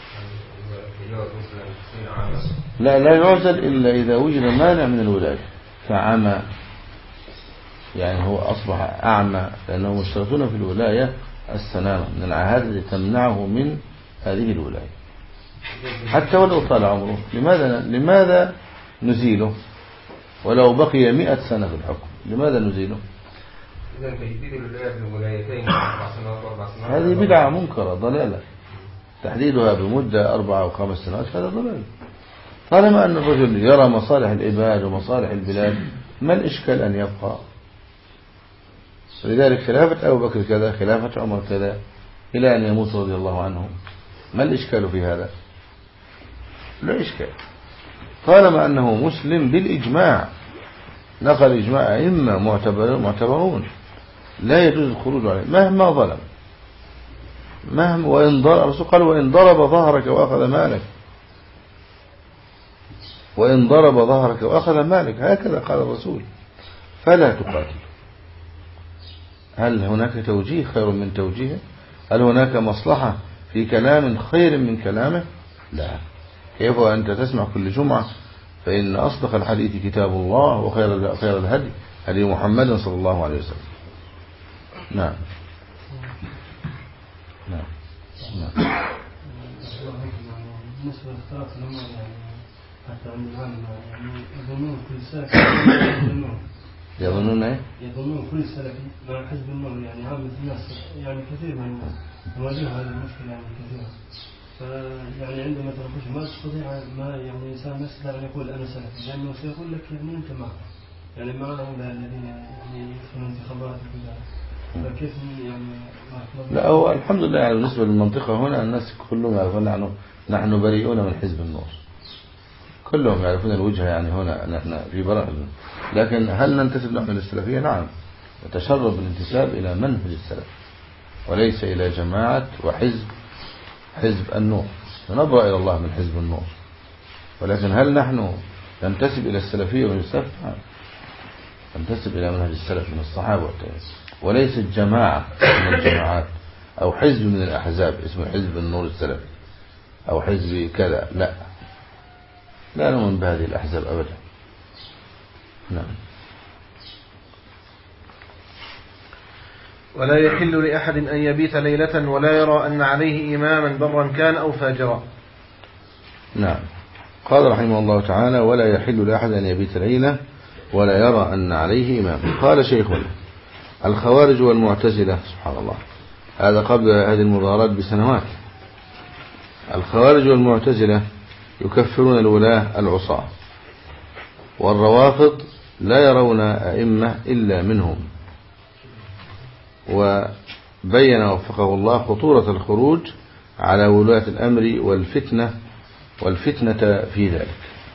لا لا يعزل إلا إذا وجد مانع من الولاية كعمى، يعني هو أصبح أعمى، لأنهم يشترطون في الولاية السلامة من العاهات التي تمنعه من هذه الولاية حتى ولو طال عمره. لماذا لماذا نزيله ولو بقي مئة سنة في الحكم؟ لماذا نزيله؟ إذا تجديد الولاية بولايتين أربع سنوات وأربع سنوات هذه بدعة منكرة ضلالة. تحديدها بمدة أربعة أو خمس سنوات هذا ضلال. طالما أن الرجل يرى مصالح العباد ومصالح البلاد ما الإشكال أن يبقى؟ لذلك خلافة أبو بكر كذا، خلافة عمر كذا، إلى أن يموت رضي الله عنه. ما الإشكال في هذا؟ لا إشكال طالما أنه مسلم بالإجماع، نقل إجماع أئمة معتبرون لا يجوز الخروج عليه مهما ظلم، مهما وإن ضرب. الرسول قال وإن ضرب ظهرك وأخذ مالك، وإن ضرب ظهرك وأخذ مالك، هكذا قال الرسول. فلا تقاتل. هل هناك توجيه خير من توجيهه؟ هل هناك مصلحة في كلام خير من كلامه؟ لا. كيف أنت تسمع كل جمعة فإن أصدق الحديث كتاب الله وخير خير الهدي هدي محمد صلى الله عليه وسلم. نعم نعم نعم. بالنسبة لاختلاف الأمر يعني حتى عند العامة يعني يظنون كل سلفي يظنون يظنون ايه؟ يظنون كل سلفي مع حزب النور، يعني عامة الناس يعني كثير من الناس يواجهوا هذه المشكلة يعني كثيرة. فيعني عندما تناقش ما تستطيع ما يعني الإنسان ما يستطيع أن يقول أنا سلفي، لأنه سيقول لك يعني أنت معه يعني مع هؤلاء الذين يعني يدخلون انتخابات وكذا. فكيف يعني؟ لا هو الحمد لله يعني بالنسبة للمنطقة هنا الناس كلهم يعرفون نحن نحن بريئون من حزب النور، كلهم يعرفون الوجهة يعني هنا نحن في براء. لكن هل ننتسب نحن للسلفية؟ نعم، نتشرب بالانتساب إلى منهج السلف وليس إلى جماعة وحزب حزب النور. نبرأ إلى الله من حزب النور، ولكن هل نحن ننتسب إلى السلفية من السلف؟ نعم، ننتسب إلى منهج السلف من الصحابة والتابعين، وليس جماعة من الجماعات أو حزب من الأحزاب اسمه حزب النور السلفي أو حزب كذا. لا، لا نؤمن بهذه الأحزاب أبدا. نعم. ولا يحل لأحد أن يبيت ليلة ولا يرى أن عليه إماما برا كان أو فاجرا. نعم. قال رحمه الله تعالى: ولا يحل لأحد أن يبيت ليلة ولا يرى أن عليه إمام. قال شيخنا: الخوارج والمعتزلة، سبحان الله، هذا قبل هذه المظاهرات بسنوات. الخوارج والمعتزلة يكفرون الولاة العصاة، والروافض لا يرون أئمة إلا منهم. وبين وفقه الله خطورة الخروج على ولاة الأمر والفتنة والفتنة في ذلك.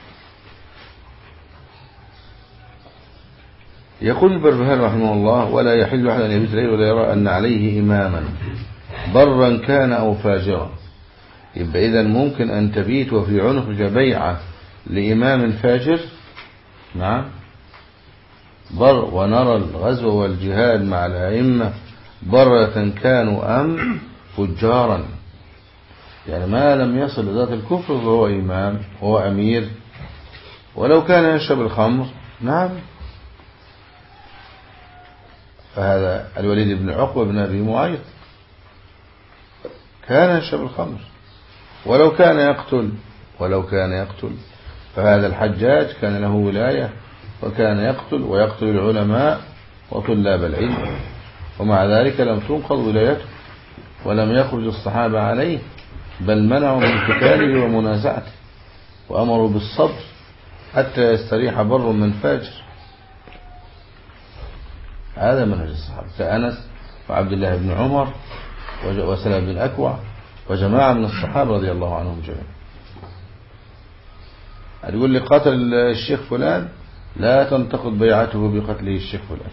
يقول البربهاري رحمه الله: ولا يحل أحد أن يبيت الليل ولا يرى أن عليه إماما برا كان أو فاجرا. يبقى إذن ممكن أن تبيت وفي عنقك بيعة لإمام فاجر، نعم، بر، ونرى الغزو والجهاد مع الأئمة برة كانوا أم فجارا، يعني ما لم يصل لذات الكفر فهو إمام وهو أمير، ولو كان يشرب الخمر، نعم. فهذا الوليد بن عقبة بن أبي معيط كان يشرب الخمر ولو كان يقتل ولو كان يقتل فهذا الحجاج كان له ولاية وكان يقتل ويقتل العلماء وطلاب العلم، ومع ذلك لم تنقض ولايته ولم يخرج الصحابة عليه، بل منعوا من قتاله ومنازعته وأمروا بالصبر حتى يستريح بر من فاجر. هذا منهج الصحابة كأنس وعبد الله بن عمر وسلمة بن الأكوع وجماعة من الصحابة رضي الله عنهم جميعا. يقول لي قتل الشيخ فلان، لا تنتقد بيعته بقتله الشيخ فلان.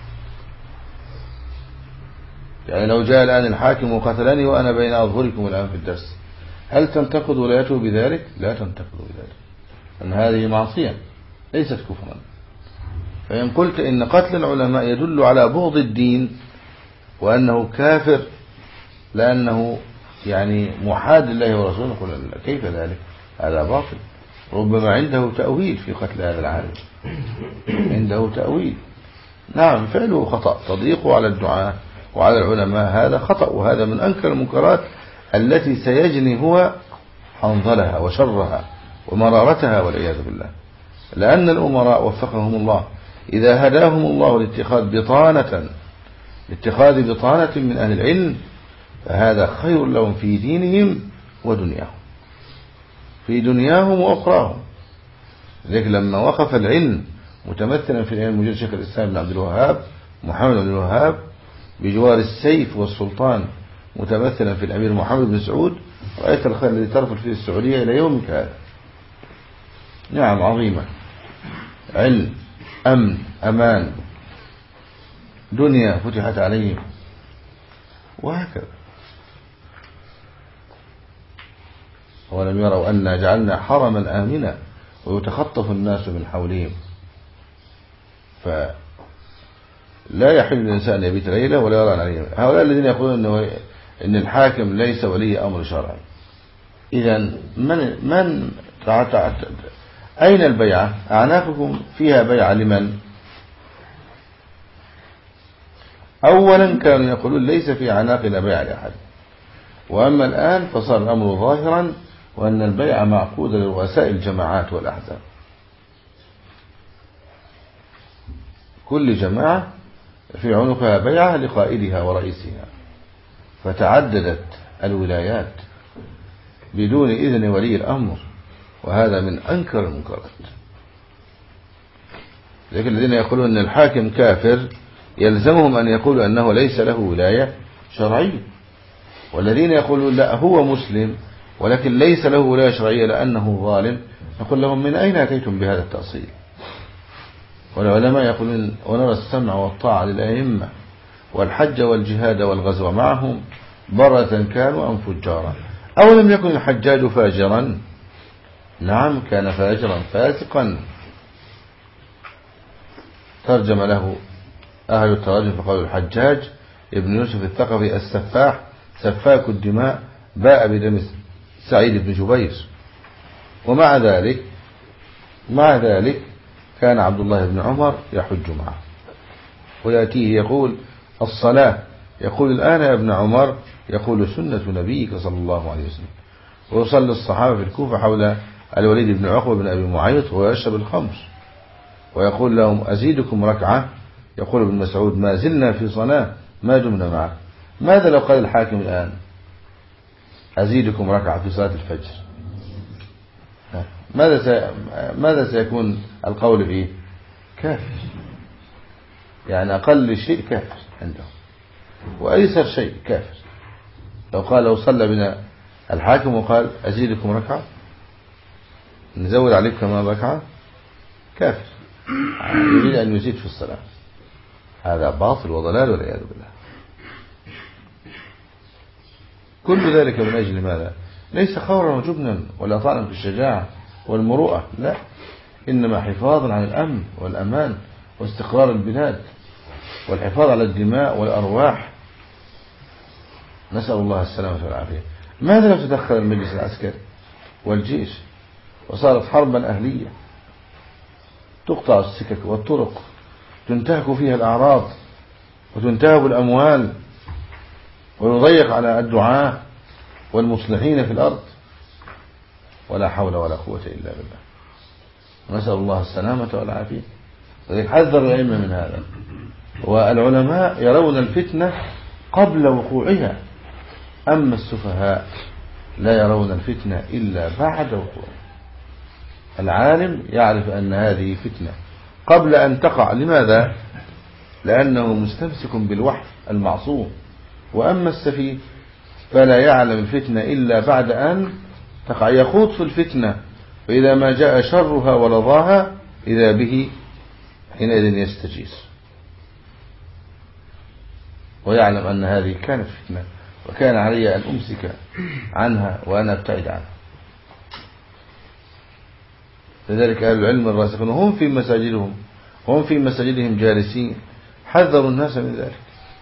يعني لو جاء الآن الحاكم وقتلني وأنا بين أظهركم الآن في الدرس، هل تنتقد ولايته بذلك؟ لا تنتقد بذلك، أن هذه معصية ليست كفرا. فإن قلت إن قتل العلماء يدل على بغض الدين وأنه كافر لأنه يعني محاد لله ورسوله، قل لا، كيف ذلك؟ هذا باطل. ربما عنده تأويل في قتل هذا العالم، عنده تأويل. نعم، فعله خطأ، تضييقه على الدعاء وعلى العلماء هذا خطأ، وهذا من أنكر المنكرات التي سيجني هو حنظلها وشرها ومرارتها والعياذ بالله. لأن الأمراء وفقهم الله إذا هداهم الله لاتخاذ بطانة لاتخاذ بطانة من أهل العلم فهذا خير لهم في دينهم ودنياهم، في دنياهم وأخراهم. لذلك لما وقف العلم متمثلا في الإمام المجيد شيخ الإسلام بن عبد الوهاب محمد بن عبد الوهاب بجوار السيف والسلطان متمثلا في الأمير محمد بن سعود، رأيت الخير الذي ترفض فيه السعودية إلى يومك هذا. نعم، عظيمة، علم، أمن، أمان، دنيا فتحت عليهم، وهكذا. ولم يروا أن جعلنا حرما آمنا ويتخطف الناس من حولهم. فلا يحل الإنسان أن يبيت ليلة ولا يرى عليه. هؤلاء الذين يقولون إنه إن الحاكم ليس ولي أمر شرعي، إذن من من أين البيعة؟ أعناقكم فيها بيعة لمن؟ أولا كانوا يقولون ليس في أعناقنا بيعة لأحد، وأما الآن فصار الأمر ظاهرا وأن البيعة معقودة لرؤساء الجماعات والأحزاب. كل جماعة في عنقها بيعة لقائدها ورئيسها، فتعددت الولايات بدون إذن ولي الأمر، وهذا من أنكر المنكرات. لكن الذين يقولون أن الحاكم كافر يلزمهم أن يقولوا أنه ليس له ولاية شرعية، والذين يقولون لا هو مسلم ولكن ليس له ولاية شرعية لأنه ظالم، نقول لهم من أين أتيتم بهذا التأصيل؟ والعلماء يقولون ونرى السمع والطاعة للأئمة والحج والجهاد والغزو معهم برة كانوا أم فجارا. أولم يكن الحجاج فاجرا؟ نعم، كان فاجرا فاسقا. ترجم له أهل التراجم فقالوا الحجاج ابن يوسف الثقفي السفاح سفاك الدماء باء بدم سعيد بن جبير. ومع ذلك مع ذلك كان عبد الله بن عمر يحج معه ويأتيه يقول الصلاة، يقول الآن يا ابن عمر، يقول سنة نبيك صلى الله عليه وسلم. ويصلي الصحابة في الكوفة حول الوليد بن عقبة بن أبي معيط وهو يشرب الخمر ويقول لهم أزيدكم ركعة، يقول ابن مسعود ما زلنا في صلاة ما دمنا معه. ماذا لو قال الحاكم الآن أزيدكم ركعة في صلاة الفجر؟ ماذا سي... ماذا سيكون القول فيه؟ كافر، يعني أقل شيء كافر عنده، وأيسر شيء كافر. لو قال لو صلى بنا الحاكم وقال أزيدكم ركعة، نزود عليك كمان ركعة، كافر يريد أن يزيد في الصلاة. هذا باطل وضلال والعياذ بالله. كل ذلك من أجل ماذا؟ ليس خورا وجبنا ولا طعنا في الشجاعة والمروءة، لا، إنما حفاظا عن الأمن والأمان واستقرار البلاد والحفاظ على الدماء والأرواح. نسأل الله السلامة والعافية. ماذا لو تدخل المجلس العسكري والجيش وصارت حربا أهلية تقطع السكك والطرق، تنتهك فيها الأعراض وتنتهب الأموال ويضيق على الدعاة والمصلحين في الأرض؟ ولا حول ولا قوة إلا بالله. نسأل الله السلامة والعافية. لذلك حذر الأئمة من هذا. والعلماء يرون الفتنة قبل وقوعها، أما السفهاء لا يرون الفتنة إلا بعد وقوعها. العالم يعرف أن هذه فتنة قبل أن تقع. لماذا؟ لأنه مستمسك بالوحي المعصوم. وأما السفيه فلا يعلم الفتنة إلا بعد أن تقع، يخوض في الفتنة، فإذا ما جاء شرها ولظاها إذا به حينئذ يستجيز ويعلم أن هذه كانت فتنة وكان علي أن أمسك عنها وأن أبتعد عنها. لذلك أهل العلم الراسخون هم في مساجدهم هم في مساجدهم جالسين حذروا الناس من ذلك.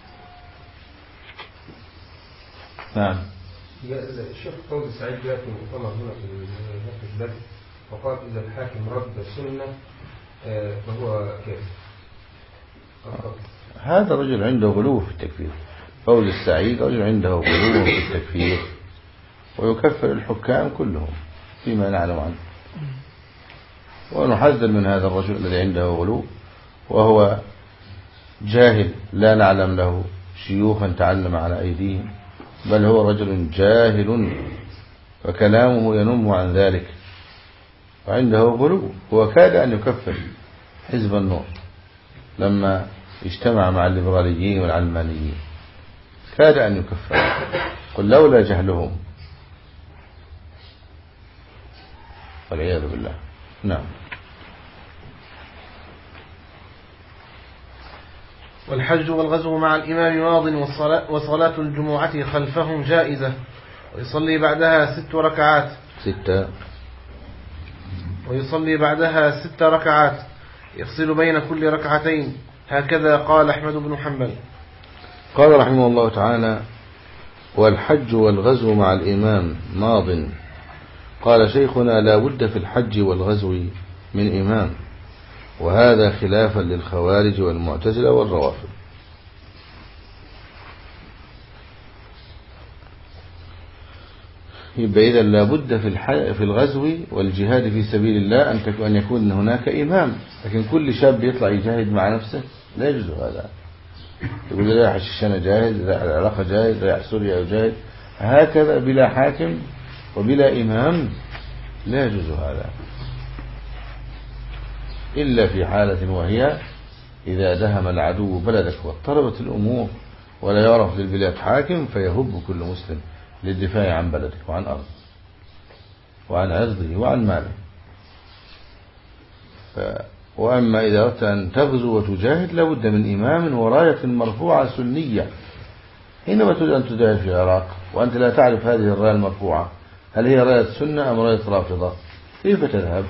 نعم. الشيخ فوزي سعيد جاء في مؤتمر هنا في مركز بدر وقال إذا الحاكم رد السنة فهو كافر. هذا رجل عنده غلو في التكفير. فوزي السعيد رجل عنده غلو في التكفير ويكفر الحكام كلهم فيما نعلم عنه. ونحذر من هذا الرجل الذي عنده غلو وهو جاهل لا نعلم له شيوخا تعلم على أيديهم، بل هو رجل جاهل وكلامه ينم عن ذلك وعنده غلو. هو كاد أن يكفر حزب النور لما اجتمع مع الليبراليين والعلمانيين، كاد أن يكفر. قل لولا جهلهم والعياذ بالله. نعم. والحج والغزو مع الإمام ماض والصلاة, وصلاة الجمعة خلفهم جائزة، ويصلي بعدها ست ركعات ستة ويصلي بعدها ست ركعات يفصل بين كل ركعتين، هكذا قال أحمد بن حنبل. قال رحمه الله تعالى: والحج والغزو مع الإمام ماض. قال شيخنا: لا بد في الحج والغزو من إمام، وهذا خلافا للخوارج والمعتزلة والروافض. يبقى إذا لا بد في في الغزو والجهاد في سبيل الله أن أن يكون هناك إمام. لكن كل شاب يطلع يجاهد مع نفسه لا يجوز هذا. يقول لي رايح الشيشان جاهد، رايح العراق جاهد، رايح سوريا يجاهد، هكذا بلا حاكم وبلا إمام لا يجوز هذا، إلا في حالة وهي إذا دهم العدو بلدك واضطربت الأمور ولا يعرف للبلاد حاكم فيهب كل مسلم للدفاع عن بلدك وعن أرضه وعن عرضه وعن ماله. ف... وأما إذا أردت أن تغزو وتجاهد لابد من إمام وراية مرفوعة سنية. حينما تريد أن تجاهد في العراق وأنت لا تعرف هذه الراية المرفوعة هل هي راية سنة أم راية رافضة، كيف تذهب؟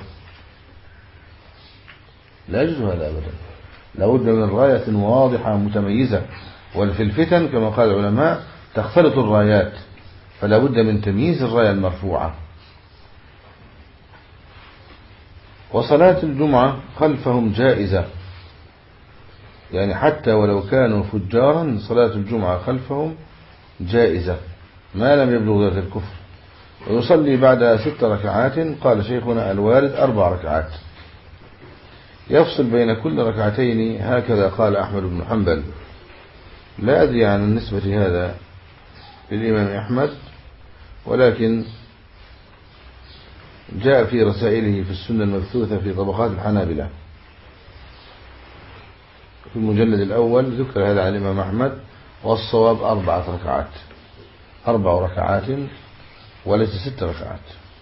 لا يجوز هذا أبدا. لابد من راية واضحة متميزة. وفي الفتن كما قال العلماء تختلط الرايات، فلا بد من تمييز الراية المرفوعة. وصلاة الجمعة خلفهم جائزة، يعني حتى ولو كانوا فجارا صلاة الجمعة خلفهم جائزة ما لم يبلغ ذات الكفر. ويصلي بعد ست ركعات. قال شيخنا الوارد أربع ركعات، يفصل بين كل ركعتين، هكذا قال أحمد بن حنبل. لا أدري عن النسبة هذا للإمام أحمد، ولكن جاء في رسائله في السنة المبثوثة في طبقات الحنابلة في المجلد الأول ذكر هذا عن الإمام أحمد، والصواب أربعة ركعات، أربع ركعات وليس ست ركعات.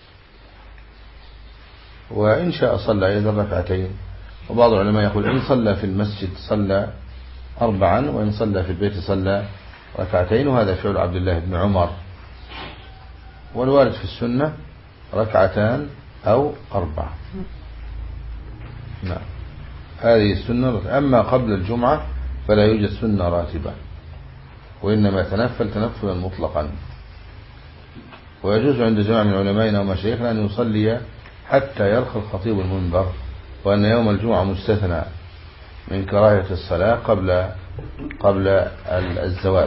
وإن شاء صلى أيضا ركعتين، وبعض العلماء يقول إن صلى في المسجد صلى أربعا، وإن صلى في البيت صلى ركعتين، وهذا فعل عبد الله بن عمر. والوارد في السنة ركعتان أو أربع. نعم، هذه السنة. أما قبل الجمعة فلا يوجد سنة راتبة، وإنما تنفل تنفلا مطلقا. ويجوز عند جماعة من علمائنا ومشايخنا أن يصلي حتى يرخى الخطيب المنبر، وأن يوم الجمعة مستثنى من كراهية الصلاة قبل قبل الزوال.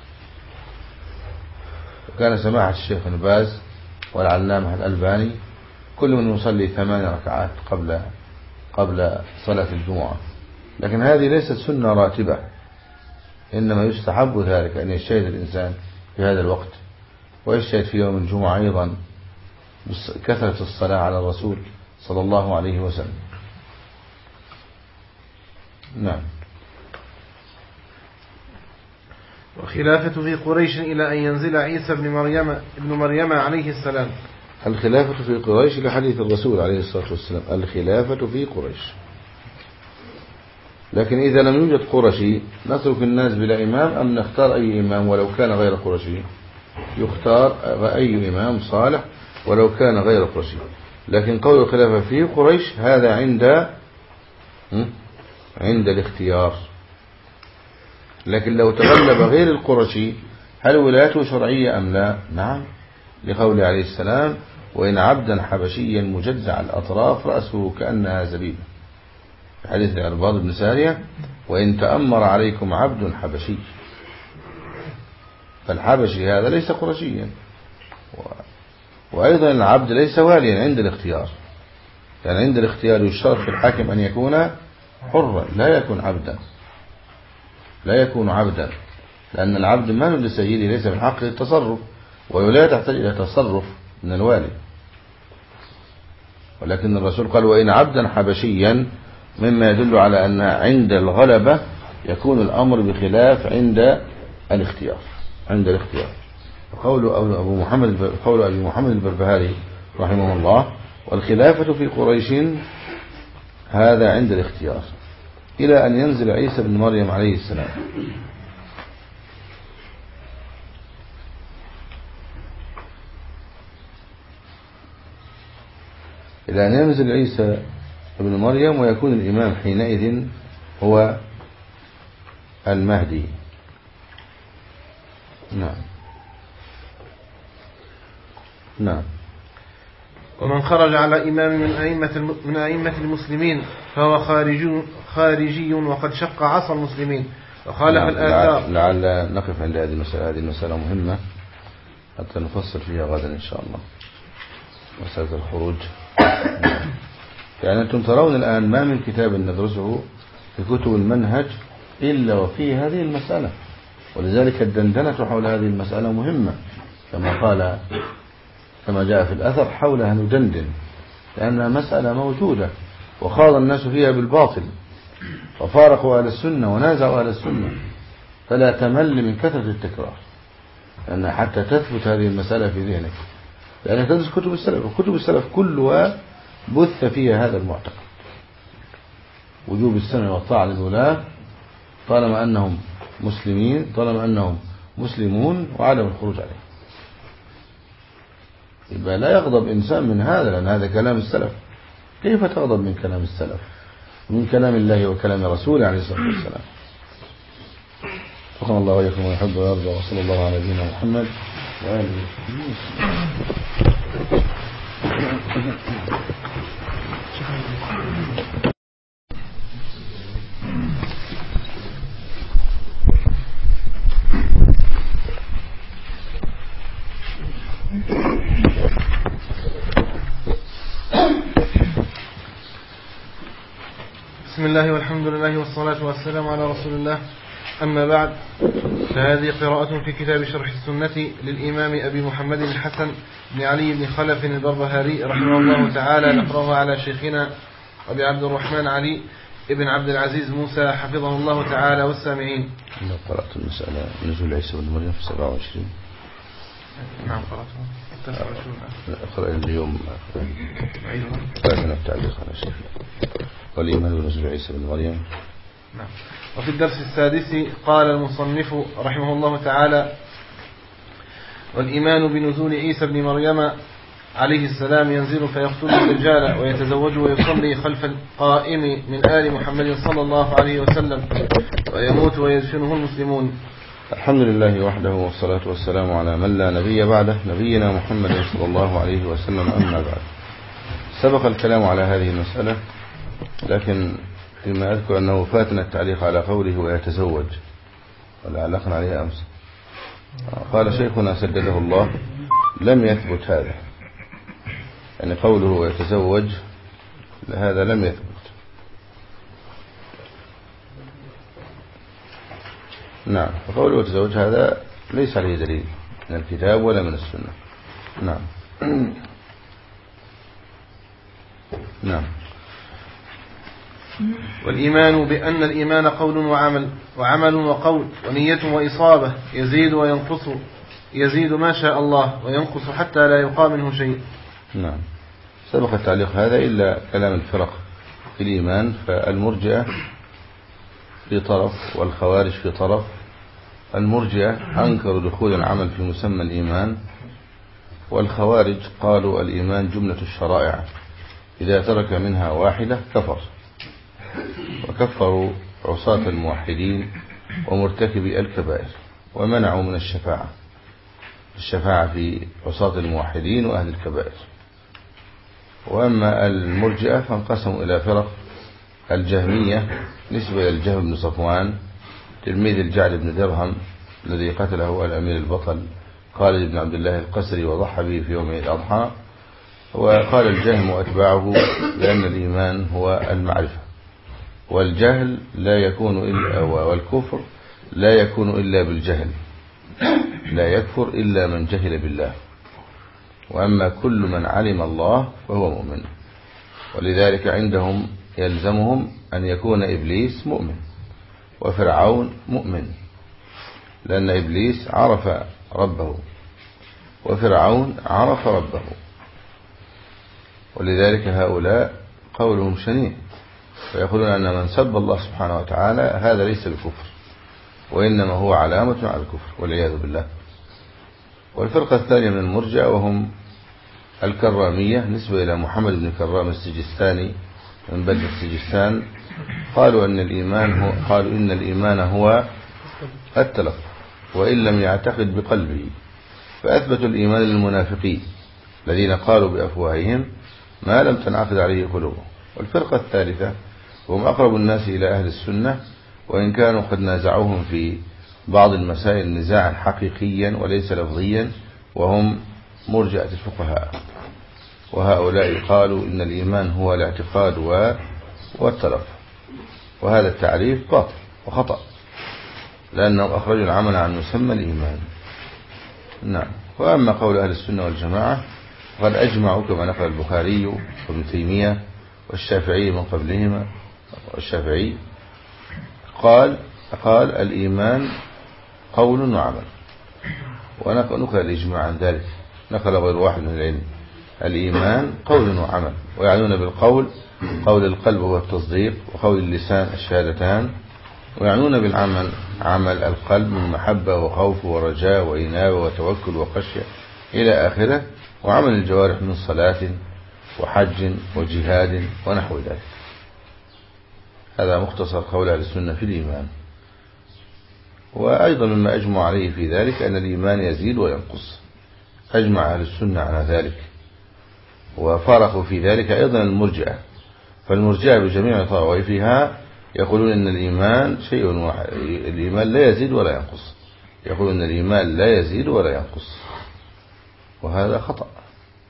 وكان سماحة الشيخ ابن باز والعلامة الألباني كل من يصلي ثمان ركعات قبل قبل صلاة الجمعة. لكن هذه ليست سنة راتبة، إنما يستحب ذلك أن يجتهد الإنسان في هذا الوقت، ويجتهد في يوم الجمعة أيضا كثرة الصلاة على الرسول صلى الله عليه وسلم. نعم. وخلافة في قريش إلى أن ينزل عيسى بن مريم ابن مريم عليه السلام. الخلافة في قريش لحديث الرسول عليه الصلاة والسلام، الخلافة في قريش. لكن إذا لم يوجد قرشي نترك الناس بلا إمام، أم نختار أي إمام ولو كان غير قرشي؟ يختار أي إمام صالح ولو كان غير قرشي. لكن قول الخلافة في قريش هذا عند عند الاختيار. لكن لو تغلب غير القرشي هل ولايته شرعية أم لا؟ نعم، لقول عليه السلام: وإن عبدا حبشيا مجزع الأطراف رأسه كأنها زبيبة، في حديث العرباض بن سارية: وإن تأمر عليكم عبد حبشي. فالحبشي هذا ليس قرشيا، وأيضا العبد ليس واليا عند الاختيار. يعني عند الاختيار يشترط في الحاكم أن يكون حرا، لا يكون عبدا، لا يكون عبدا، لأن العبد مال لسيده ليس من حقه التصرف، ولا تحتاج إلى تصرف من الوالي. ولكن الرسول قال: وإن عبدا حبشيا، مما يدل على أن عند الغلبة يكون الأمر بخلاف عند الاختيار. عند الاختيار قول أبو محمد قول أبي محمد البربهاري رحمه الله: والخلافة في قريش هذا عند الاختيار إلى أن ينزل عيسى بن مريم عليه السلام. إلى أن ينزل عيسى بن مريم ويكون الإمام حينئذ هو المهدي. نعم نعم. ومن خرج على إمام من أئمة من أئمة المسلمين فهو خارجي خارجي وقد شق عصا المسلمين وخالف نعم. الآثار. لعل نقف عند هذه المسألة، هذه المسألة مهمة حتى نفصل فيها غدا إن شاء الله، مسألة الخروج. يعني أنتم ترون الآن ما من كتاب ندرسه في كتب المنهج إلا وفيه هذه المسألة، ولذلك الدندنة حول هذه المسألة مهمة، كما قال كما جاء في الأثر: حولها ندندن، لأنها مسألة موجودة وخاض الناس فيها بالباطل وفارقوا أهل السنة ونازعوا أهل السنة، فلا تمل من كثرة التكرار، لأن حتى تثبت هذه المسألة في ذهنك، لأنك تدرس كتب السلف، وكتب السلف كلها بث فيها هذا المعتقد: وجوب السمع والطاعة للولاة طالما أنهم مسلمين، طالما أنهم مسلمون، وعدم الخروج عليهم. يبقى لا يغضب إنسان من هذا، لأن هذا كلام السلف. كيف تغضب من كلام السلف، من كلام الله وكلام رسوله عليه الصلاة والسلام؟ وقال الله وإياكم ويحب ويرضى، وصلى الله على نبينا محمد وآله وسلم. بسم الله والحمد لله والصلاة والسلام على رسول الله. أما بعد، فهذه قراءة في كتاب شرح السنة للإمام أبي محمد الحسن بن علي بن خلف البربهاري رحمه الله تعالى، نقرأها على شيخنا أبي عبد الرحمن علي ابن عبد العزيز موسى حفظه الله تعالى والسامعين. قرأت المسألة نزول عيسى بن مريم في سبعة وعشرين. نعم قرأتها. اقرأ اليوم قرأتنا التعليق على شيخ والإيمان بنزول عيسى بن مريم. نعم. وفي الدرس السادس قال المصنف رحمه الله تعالى: والإيمان بنزول عيسى بن مريم عليه السلام ينزل فيقتل الرجال ويتزوج ويصلي خلف القائم من آل محمد صلى الله عليه وسلم ويموت ويدفنه المسلمون. الحمد لله وحده والصلاة والسلام على من لا نبي بعده، نبينا محمد صلى الله عليه وسلم. أما بعد، سبق الكلام على هذه المسألة، لكن فيما أذكر أنه فاتنا التعليق على قوله ويتزوج، ولا علقنا عليه أمس. قال شيخنا سدده الله: لم يثبت هذا، يعني قوله ويتزوج هذا لم يثبت. نعم، فقوله ويتزوج هذا ليس عليه دليل من الكتاب ولا من السنة. نعم. نعم. والإيمان بأن الإيمان قول وعمل، وعمل وقول، ونية وإصابة، يزيد وينقص، يزيد ما شاء الله وينقص حتى لا يبقى منه شيء. نعم، سبق التعليق هذا إلا كلام الفرق في الإيمان، فالمرجئة في طرف والخوارج في طرف. المرجئة أنكروا دخول العمل في مسمى الإيمان، والخوارج قالوا الإيمان جملة الشرائع، إذا ترك منها واحدة كفر، وكفروا عصاة الموحدين ومرتكبي الكبائر، ومنعوا من الشفاعة الشفاعة في عصاة الموحدين وأهل الكبائر. وأما المرجئة فانقسموا إلى فرق: الجهمية نسبة إلى الجهم بن صفوان تلميذ الجعد بن درهم الذي قتله الأمير البطل خالد بن عبد الله القسري وضحى به في يوم الأضحى. وقال الجهم وأتباعه بأن الإيمان هو المعرفة، والجهل لا يكون إلا والكفر لا يكون إلا بالجهل، لا يكفر إلا من جهل بالله، وأما كل من علم الله فهو مؤمن. ولذلك عندهم يلزمهم أن يكون إبليس مؤمن وفرعون مؤمن، لأن إبليس عرف ربه وفرعون عرف ربه، ولذلك هؤلاء قولهم شنيع، فيقولون أن من سب الله سبحانه وتعالى هذا ليس بكفر، وإنما هو علامة على الكفر والعياذ بالله. والفرقة الثانية من المرجئة وهم الكرامية نسبة إلى محمد بن كرام السجستاني من بلد السجستان، قالوا أن الإيمان هو قالوا إن الإيمان هو التلفظ وإن لم يعتقد بقلبه، فأثبتوا الإيمان للمنافقين الذين قالوا بأفواههم ما لم تنعقد عليه قلوبهم. والفرقة الثالثة هم أقرب الناس إلى أهل السنة، وإن كانوا قد نازعوهم في بعض المسائل نزاعا حقيقيا وليس لفظيا، وهم مرجئة الفقهاء. وهؤلاء قالوا إن الإيمان هو الاعتقاد والتلفظ، وهذا التعريف باطل وخطأ، لأنهم أخرجوا العمل عن مسمى الإيمان. نعم. وأما قول أهل السنة والجماعة قد أجمعوا كما نقل البخاري وابن تيمية والشافعي من قبلهما، والشافعي قال قال الإيمان قول وعمل، ونقل الإجماع عن ذلك، نقل غير واحد من العلم الإيمان قول وعمل، ويعنون بالقول قول القلب هو التصديق، وقول اللسان الشهادتان، ويعنون بالعمل عمل القلب من محبة وخوف ورجاء وإنابة وتوكل وخشية إلى آخره، وعمل الجوارح من صلاة وحج وجهاد ونحو ذلك. هذا مختصر قول أهل السنة في الإيمان. وأيضا مما أجمع عليه في ذلك أن الإيمان يزيد وينقص، أجمع أهل السنة على ذلك، وفارقوا في ذلك أيضا المرجئة. فالمرجئة بجميع طوائفها يقولون أن الإيمان شيء واحد، الإيمان لا يزيد ولا ينقص، يقولون أن الإيمان لا يزيد ولا ينقص، وهذا خطأ.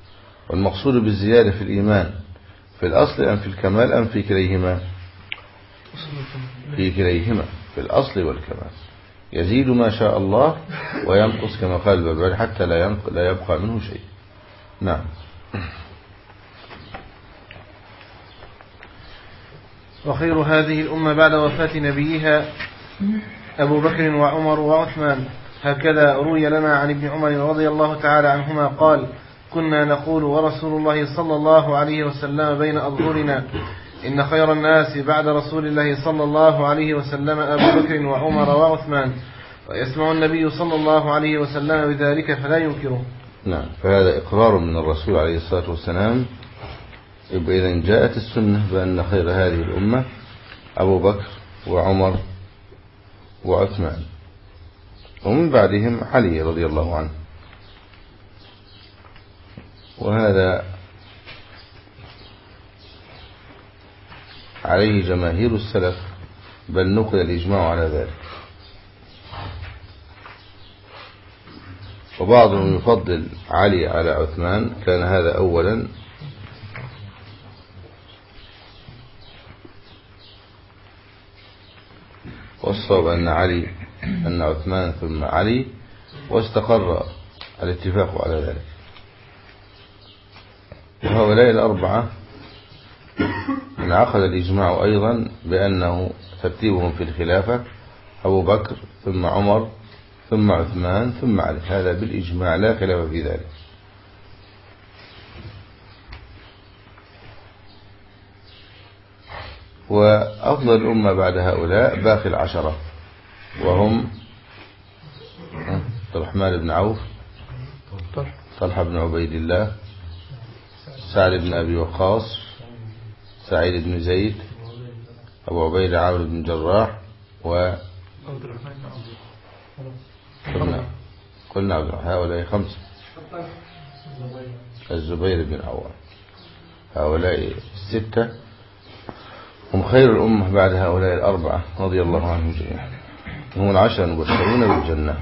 والمقصود بالزيادة في الإيمان في الأصل أم في الكمال أم في كليهما؟ في كليهما في الأصل والكمال، يزيد ما شاء الله وينقص كما قال البربري حتى لا لا يبقى منه شيء. نعم. وخير هذه الأمة بعد وفاة نبيها أبو بكر وعمر وعثمان، هكذا روي لنا عن ابن عمر رضي الله تعالى عنهما قال: كنا نقول ورسول الله صلى الله عليه وسلم بين أظهرنا إن خير الناس بعد رسول الله صلى الله عليه وسلم أبو بكر وعمر وعثمان، ويسمع النبي صلى الله عليه وسلم بذلك فلا ينكره. نعم، فهذا إقرار من الرسول عليه الصلاة والسلام. إذا جاءت السنة بأن خير هذه الأمة أبو بكر وعمر وعثمان، ومن بعدهم علي رضي الله عنه، وهذا عليه جماهير السلف، بل نقل الإجماع على ذلك. وبعضهم يفضل علي على عثمان، كان هذا أولا، والصواب أن علي أن عثمان ثم علي، واستقر الاتفاق على ذلك. وهؤلاء الأربعة انعقد الإجماع أيضا بأنه ترتيبهم في الخلافة أبو بكر ثم عمر ثم عثمان ثم علي، هذا بالإجماع لا خلاف في ذلك. وأفضل الأمة بعد هؤلاء باقي العشرة، وهم عبد الرحمن بن عوف، طلحة بن عبيد الله، سعد بن أبي وقاص، سعيد بن زيد، أبو عبيدة عامر بن جراح، و قلنا قلنا هؤلاء خمسة، الزبير بن عوام. هؤلاء الستة هم خير الأمة بعد هؤلاء الأربعة رضي الله عنهم جميعا، هم العشرة المبشرون بالجنة.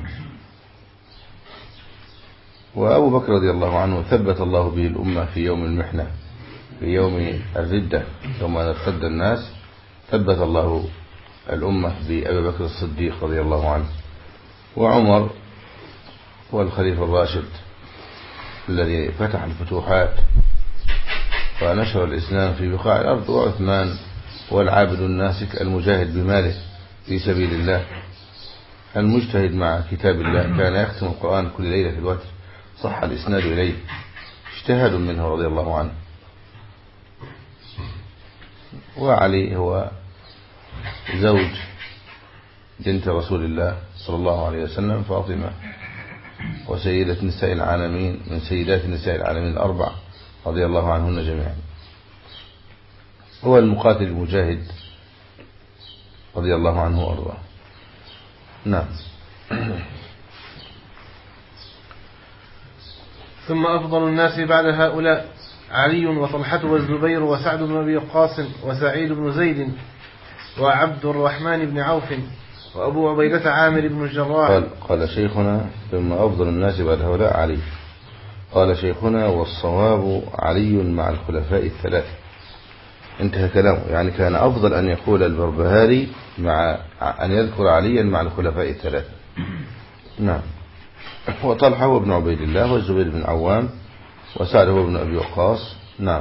وأبو بكر رضي الله عنه ثبت الله به الأمة في يوم المحنة، في يوم الردة، يوم أن ارتد الناس، ثبت الله الأمة بأبي بكر الصديق رضي الله عنه. وعمر هو الخليفة الراشد الذي فتح الفتوحات ونشر الإسلام في بقاع الأرض. وعثمان هو العابد الناسك المجاهد بماله في سبيل الله، المجتهد مع كتاب الله، كان يختم القرآن كل ليلة في الوتر، صح الإسناد إليه، اجتهاد منه رضي الله عنه. وعلي هو زوج بنت رسول الله صلى الله عليه وسلم فاطمة، وسيدة نساء العالمين، من سيدات نساء العالمين الأربع رضي الله عنهن جميعا. هو المقاتل المجاهد رضي الله عنه وأرضاه. نعم. ثم أفضل الناس بعد هؤلاء علي وطلحة والزبير وسعد بن أبي وقاص وسعيد بن زيد وعبد الرحمن بن عوف وأبو عبيدة عامر بن الجراح. قال, قال شيخنا ثم أفضل الناس بعد هؤلاء علي. قال شيخنا والصواب علي مع الخلفاء الثلاثة. انتهى كلامه، يعني كان أفضل أن يقول البربهاري مع أن يذكر عليا مع الخلفاء الثلاثة. نعم. وطلحة وابن عبيد الله والزبير بن عوام وسعد وابن أبي وقاص. نعم.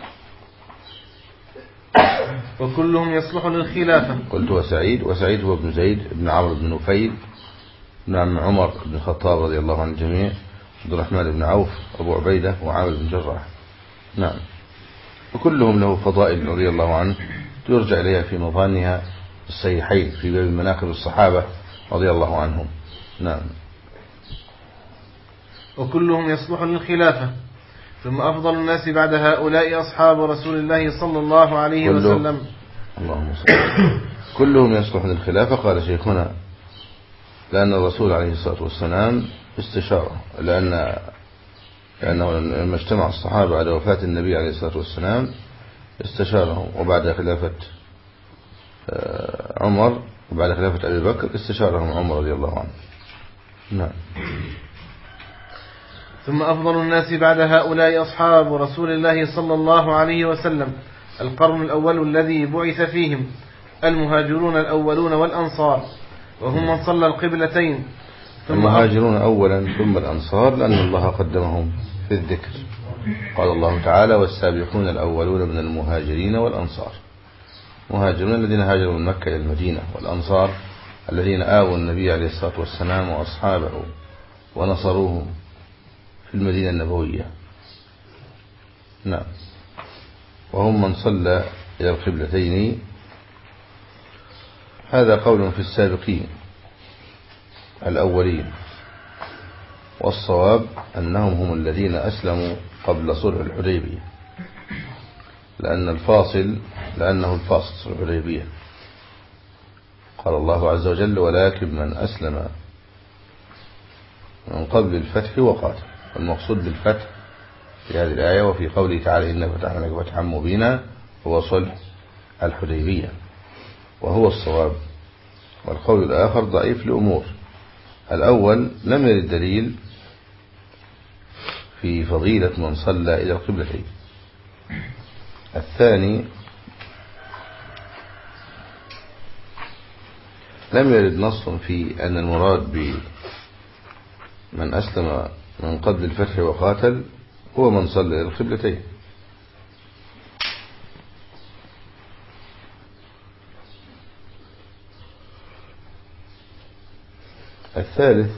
وكلهم يصلح للخلافة. قلت وسعيد، وسعيد هو ابن زيد بن عمرو بن نفيل بن عم عمر بن الخطاب رضي الله عن الجميع، عبد الرحمن بن عوف، أبو عبيدة وعامر بن جراح. نعم. وكلهم له فضائل رضي الله عنه ترجع إليها في مظانها الصحيحين في باب مناقب الصحابة رضي الله عنهم. نعم. وكلهم يصلح للخلافة. ثم أفضل الناس بعد هؤلاء أصحاب رسول الله صلى الله عليه وسلم. اللهم صل. كلهم يصلح للخلافة. قال شيخنا لأن الرسول عليه الصلاة والسلام استشاره، لأن لأنه لما اجتمع الصحابة على وفاة النبي عليه الصلاة والسلام استشارهم، وبعد خلافة عمر وبعد خلافة أبي بكر استشارهم عمر رضي الله عنه. نعم. ثم أفضل الناس بعد هؤلاء أصحاب رسول الله صلى الله عليه وسلم، القرن الأول الذي بعث فيهم، المهاجرون الأولون والأنصار وهم من صلى القبلتين. المهاجرون أولا ثم الأنصار لأن الله قدمهم في الذكر. قال الله تعالى والسابقون الأولون من المهاجرين والأنصار. مهاجرون الذين هاجروا من مكة إلى المدينة، والأنصار الذين آووا النبي عليه الصلاة والسلام وأصحابه ونصروهم في المدينة النبوية. نعم. وهم من صلى إلى القبلتين. هذا قول في السابقين الأولين، والصواب أنهم هم الذين أسلموا قبل صلح الحديبية، لأن الفاصل لأنه الفاصل صلح الحديبية. قال الله عز وجل ولكن من أسلم من قبل الفتح وقاتل. والمقصود بالفتح في هذه الآية وفي قوله تعالى إن فتحنا لك فتحا مبينا هو صلح الحديبية، وهو الصواب. والقول الآخر ضعيف لأمور. الأول لم يرد دليل في فضيلة من صلى إلى القبلتين. الثاني لم يرد نص في أن المراد بمن أسلم من قبل الفتح وقاتل هو من صلى إلى القبلتين. الثالث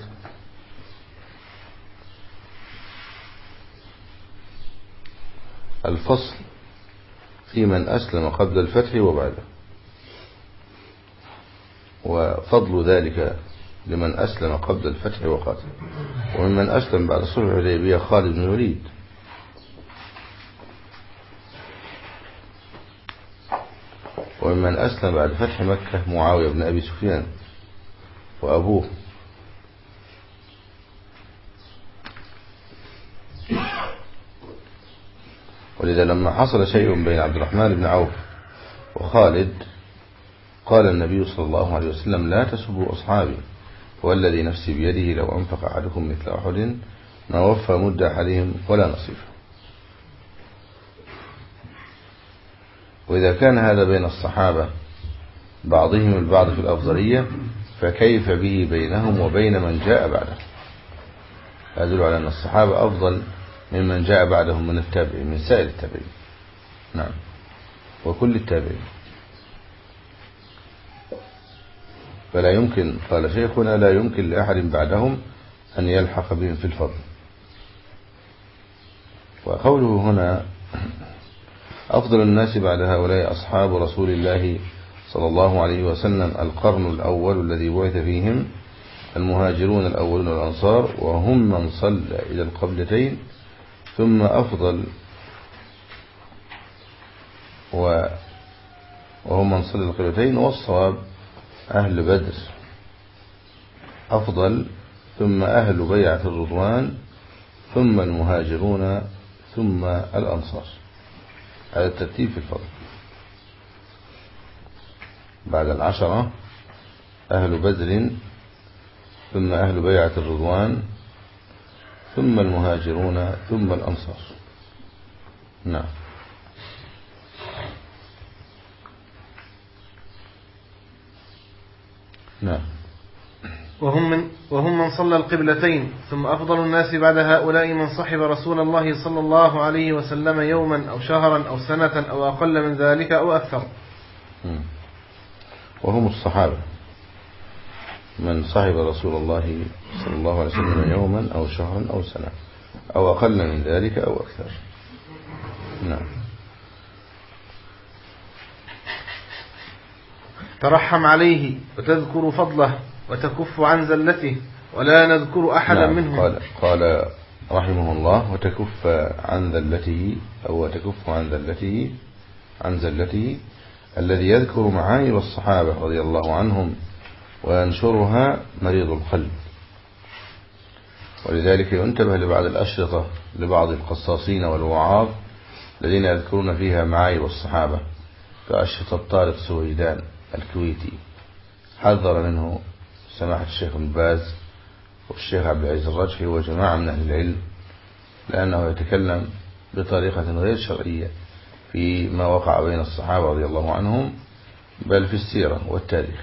الفصل في من أسلم قبل الفتح وبعده، وفضل ذلك لمن أسلم قبل الفتح وقاتل. وممن أسلم بعد صلح الحديبية خالد بن الوليد، وممن أسلم بعد فتح مكة معاوية بن أبي سفيان وأبوه. ولذا لما حصل شيء بين عبد الرحمن بن عوف وخالد قال النبي صلى الله عليه وسلم لا تسبوا أصحابي والذي نفسي بيده لو أنفق أحدكم مثل أحد ما وفى مد أحدهم ولا نصيفه. وإذا كان هذا بين الصحابة بعضهم البعض في الأفضلية فكيف به بينهم وبين من جاء بعده؟ يدل على أن الصحابة أفضل ممن جاء بعدهم من التابعين من سائر التابعين. نعم، وكل التابعين. فلا يمكن، قال شيخنا لا يمكن لأحد بعدهم أن يلحق بهم في الفضل. وقوله هنا أفضل الناس بعد هؤلاء أصحاب رسول الله صلى الله عليه وسلم القرن الأول الذي بعث فيهم المهاجرون الأولون والأنصار وهم من صلى إلى القبلتين ثم أفضل وهم من صلى القبلتين. والصواب أهل بدر أفضل ثم أهل بيعة الرضوان ثم المهاجرون ثم الأنصار. هذا الترتيب في الفضل. بعد العشرة أهل بدر ثم أهل بيعة الرضوان ثم المهاجرون ثم الأنصار. نعم. نعم. وهم من, وهم من صلى القبلتين ثم أفضل الناس بعد هؤلاء من صحب رسول الله صلى الله عليه وسلم يوما أو شهرا أو سنة أو أقل من ذلك أو أكثر. وهم الصحابة من صحب رسول الله صلى الله عليه وسلم يوما أو شهرا أو سنة أو أقل من ذلك أو أكثر. نعم. ترحم عليه وتذكر فضله وتكف عن زلته ولا نذكر أحدا نعم. منهم. قال, قال رحمه الله وتكف عن ذلته أو وتكف عن ذلته عن زلته الذي يذكر معايب الصحابة رضي الله عنهم وينشرها مريض القلب. ولذلك ينتبه لبعض الأشرطة لبعض القصاصين والوعاظ الذين يذكرون فيها معايب الصحابة كأشرطة طارق سويدان الكويتي، حذر منه سماحة الشيخ ابن باز والشيخ عبد العزيز الرجحي وجماعة من أهل العلم، لأنه يتكلم بطريقة غير شرعية فيما وقع بين الصحابة رضي الله عنهم بل في السيرة والتاريخ.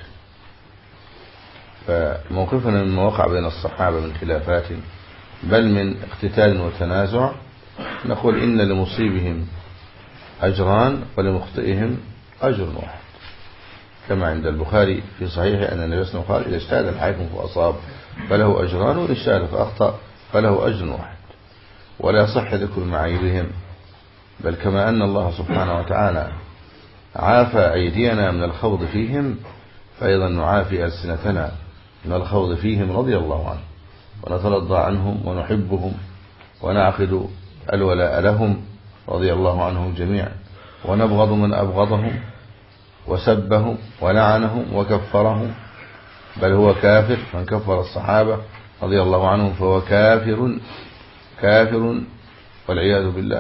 فموقفنا مما وقع بين الصحابة من خلافات بل من اقتتال وتنازع نقول إن لمصيبهم أجران ولمخطئهم أجر واحد، كما عند البخاري في صحيح أن النبي صلى الله عليه وسلم قال إذا اجتهد الحاكم فأصاب فله أجران وإن اجتهد فأخطأ فله أجر واحد. ولا يصح ذكر معايبهم، بل كما أن الله سبحانه وتعالى عافى أيدينا من الخوض فيهم فأيضا نعافي ألسنتنا من الخوض فيهم رضي الله عنه، ونترضى عنهم ونحبهم ونعقد الولاء لهم رضي الله عنهم جميعا، ونبغض من أبغضهم وسبهم ولعنهم وكفرهم، بل هو كافر. من كفر الصحابة رضي الله عنهم فهو كافر كافر والعياذ بالله،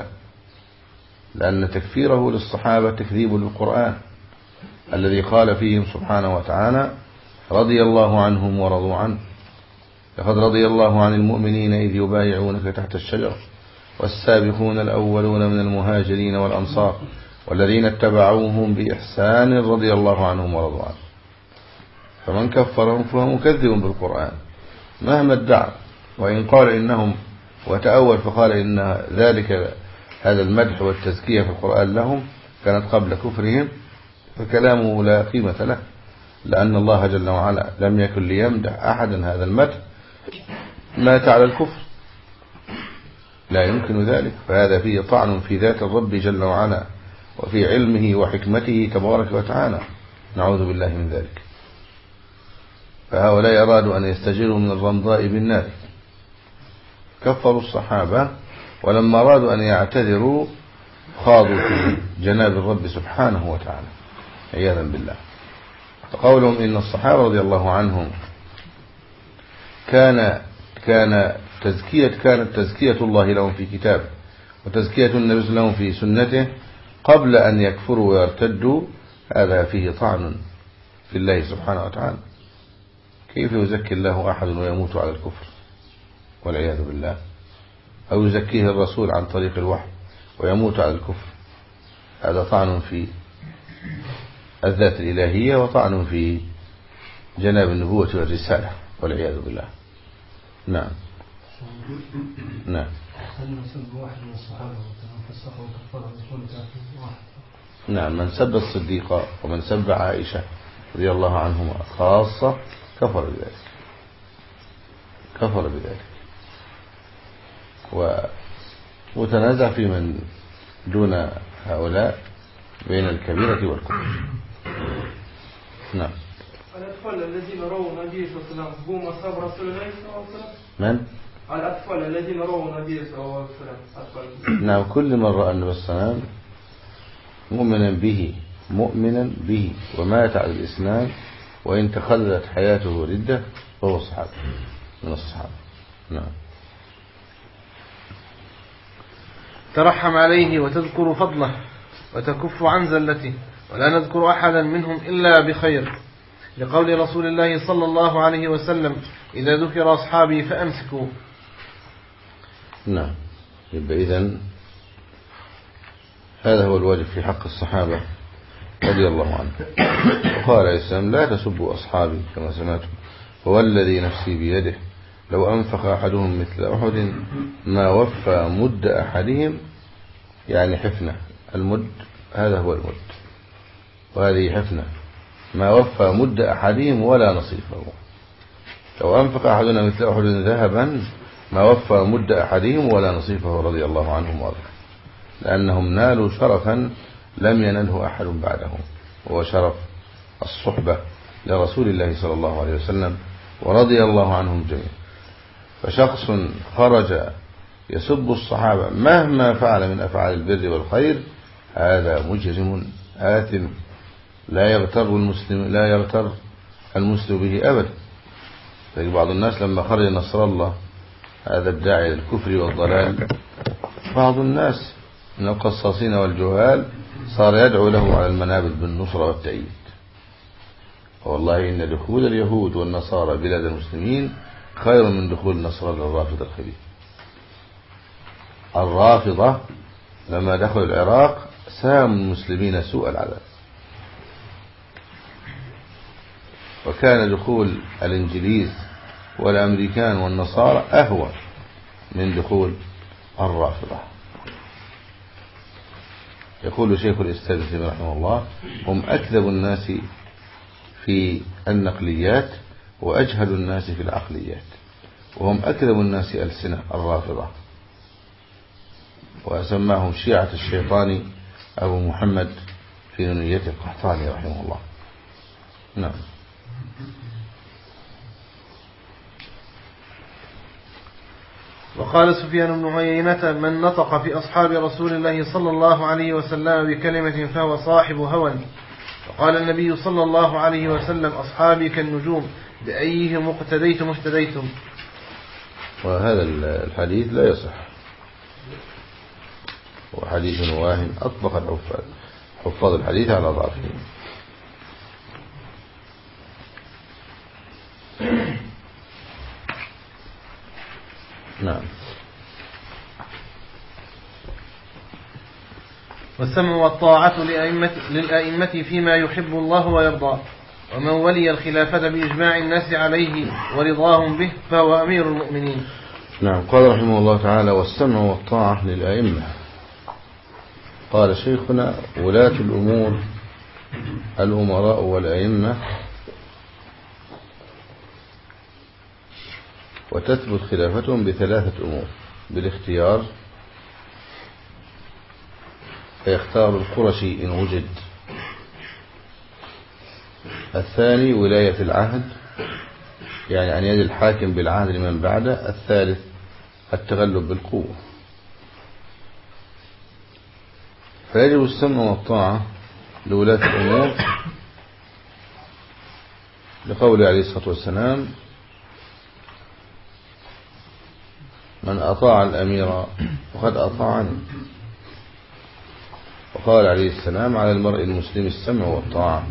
لأن تكفيره للصحابة تكذيب للقرآن الذي قال فيهم سبحانه وتعالى رضي الله عنهم ورضوا عنه، لقد رضي الله عن المؤمنين إذ يبايعونك تحت الشجرة والسابقون الأولون من المهاجرين والأنصار والذين اتبعوهم بإحسان رضي الله عنهم ورضوا عنه. فمن كفرهم فهو مكذب بالقرآن مهما ادعى، وإن قال إنهم وتأول فقال إن ذلك هذا المدح والتزكية في القرآن لهم كانت قبل كفرهم، فكلامه لا قيمة له، لأن الله جل وعلا لم يكن ليمدح أحدا هذا المدح مات على الكفر، لا يمكن ذلك. فهذا فيه طعن في ذات الرب جل وعلا وفي علمه وحكمته تبارك وتعالى، نعوذ بالله من ذلك. فهؤلاء أرادوا أن يستجيروا من الرمضاء بالنار، كفروا الصحابة، ولما أرادوا أن يعتذروا خاضوا في جناب الرب سبحانه وتعالى عياذا بالله. فقولهم إن الصحابة رضي الله عنهم كان كان تزكية كانت تزكية الله لهم في كتاب وتزكية النبي لهم في سنته قبل أن يكفروا ويرتدوا، هذا فيه طعن في الله سبحانه وتعالى. كيف يزكي الله أحد ويموت على الكفر والعياذ بالله، أو يزكيه الرسول عن طريق الوحي ويموت على الكفر؟ هذا طعن في الذات الإلهية وطعن في جناب النبوة والرسالة والعياذ بالله. نعم نعم. هل نسب واحد من الصحابة فسقه وكفره يكون كافر واحد؟ نعم، من سب الصديق ومن سب عائشة رضي الله عنهما خاصة كفر بذلك، كفر بذلك. ومتنازع في من دون هؤلاء بين الكبيرة والكفر. نعم. الأطفال الذين رووا النبي صلى الله عليه وسلم هم أصحاب رسول الله صلى الله عليه وسلم؟ من؟ الأطفال الذين رووا النبي صلى الله عليه وسلم. نعم، كل من رأى النبي صلى الله عليه وسلم مؤمنا به مؤمنا به ومات على الإسلام وإن تخلت حياته ردة فهو صحابي من الصحابة. نعم. ترحم عليه وتذكر فضله وتكف عن زلته، ولا نذكر أحدا منهم إلا بخير، لقول رسول الله صلى الله عليه وسلم إذا ذكر أصحابي فأمسكوا. نعم. يبقى إذن هذا هو الواجب في حق الصحابة رضي الله عنهم. وقال الإسلام لا تسبوا أصحابي كما سمعتم، والذي نفسي بيده لو أنفق أحدهم مثل أحد ما وفى مد أحدهم، يعني حفنة، المد هذا هو المد، وهذه حفنة، ما وفى مد أحدهم ولا نصيفه. لو أنفق أحدنا مثل أحد ذهبا ما وفى مد أحدهم ولا نصيفه رضي الله عنهم وارضاهم، لأنهم نالوا شرفا لم ينله أحد بعدهم، وهو شرف الصحبة لرسول الله صلى الله عليه وسلم ورضي الله عنهم جميعا. فشخص خرج يسب الصحابة مهما فعل من أفعال البر والخير هذا مجرم آثم لا يغتر المسلم لا يغتر المسلم به أبدا. بعض الناس لما خرج نصر الله هذا الداعي للكفر والضلال، بعض الناس من القصاصين والجهال صار يدعو له على المنابر بالنصرة والتأييد. والله إن دخول اليهود والنصارى بلاد المسلمين خير من دخول النصارى للرافضة الخبيث. الرافضة لما دخلوا العراق ساموا المسلمين سوء العذاب، وكان دخول الإنجليز والأمريكان والنصارى أهون من دخول الرافضة. يقول شيخ الإسلام ابن تيمية رحمه الله: هم أكذب الناس في النقليات وأجهل الناس في العقليات، وهم أكذب الناس ألسنة الرافضة. وسماهم شيعة الشيطان أبو محمد في نونيته القحطاني رحمه الله. نعم. وقال سفيان بن عيينة: من نطق في أصحاب رسول الله صلى الله عليه وسلم بكلمة فهو صاحب هوى. وقال النبي صلى الله عليه وسلم: أصحابي كالنجوم بأيهم اقتديتم اهتديتم. وهذا الحديث لا يصح، وحديث واهن أطلق الحفاظ حفاظ الحديث على ضعفه. نعم. والسمع والطاعة للأئمة فيما يحب الله ويرضى، ومن ولي الخلافة بإجماع الناس عليه ورضاهم به فهو أمير المؤمنين. نعم. قال رحمه الله تعالى: والسمع والطاعة للأئمة. قال شيخنا: ولاة الأمور الأمراء والأئمة، وتثبت خلافتهم بثلاثة أمور: بالاختيار، فيختار القرشي إن وجد. الثاني ولاية العهد، يعني أن يد الحاكم بالعهد لمن بعده. الثالث التغلب بالقوة. فيجب السمع والطاعة لولاة الأمور لقوله عليه الصلاة والسلام: من أطاع الأمير فقد أطاعني. وقال عليه السلام: على المرء المسلم السمع والطاعة.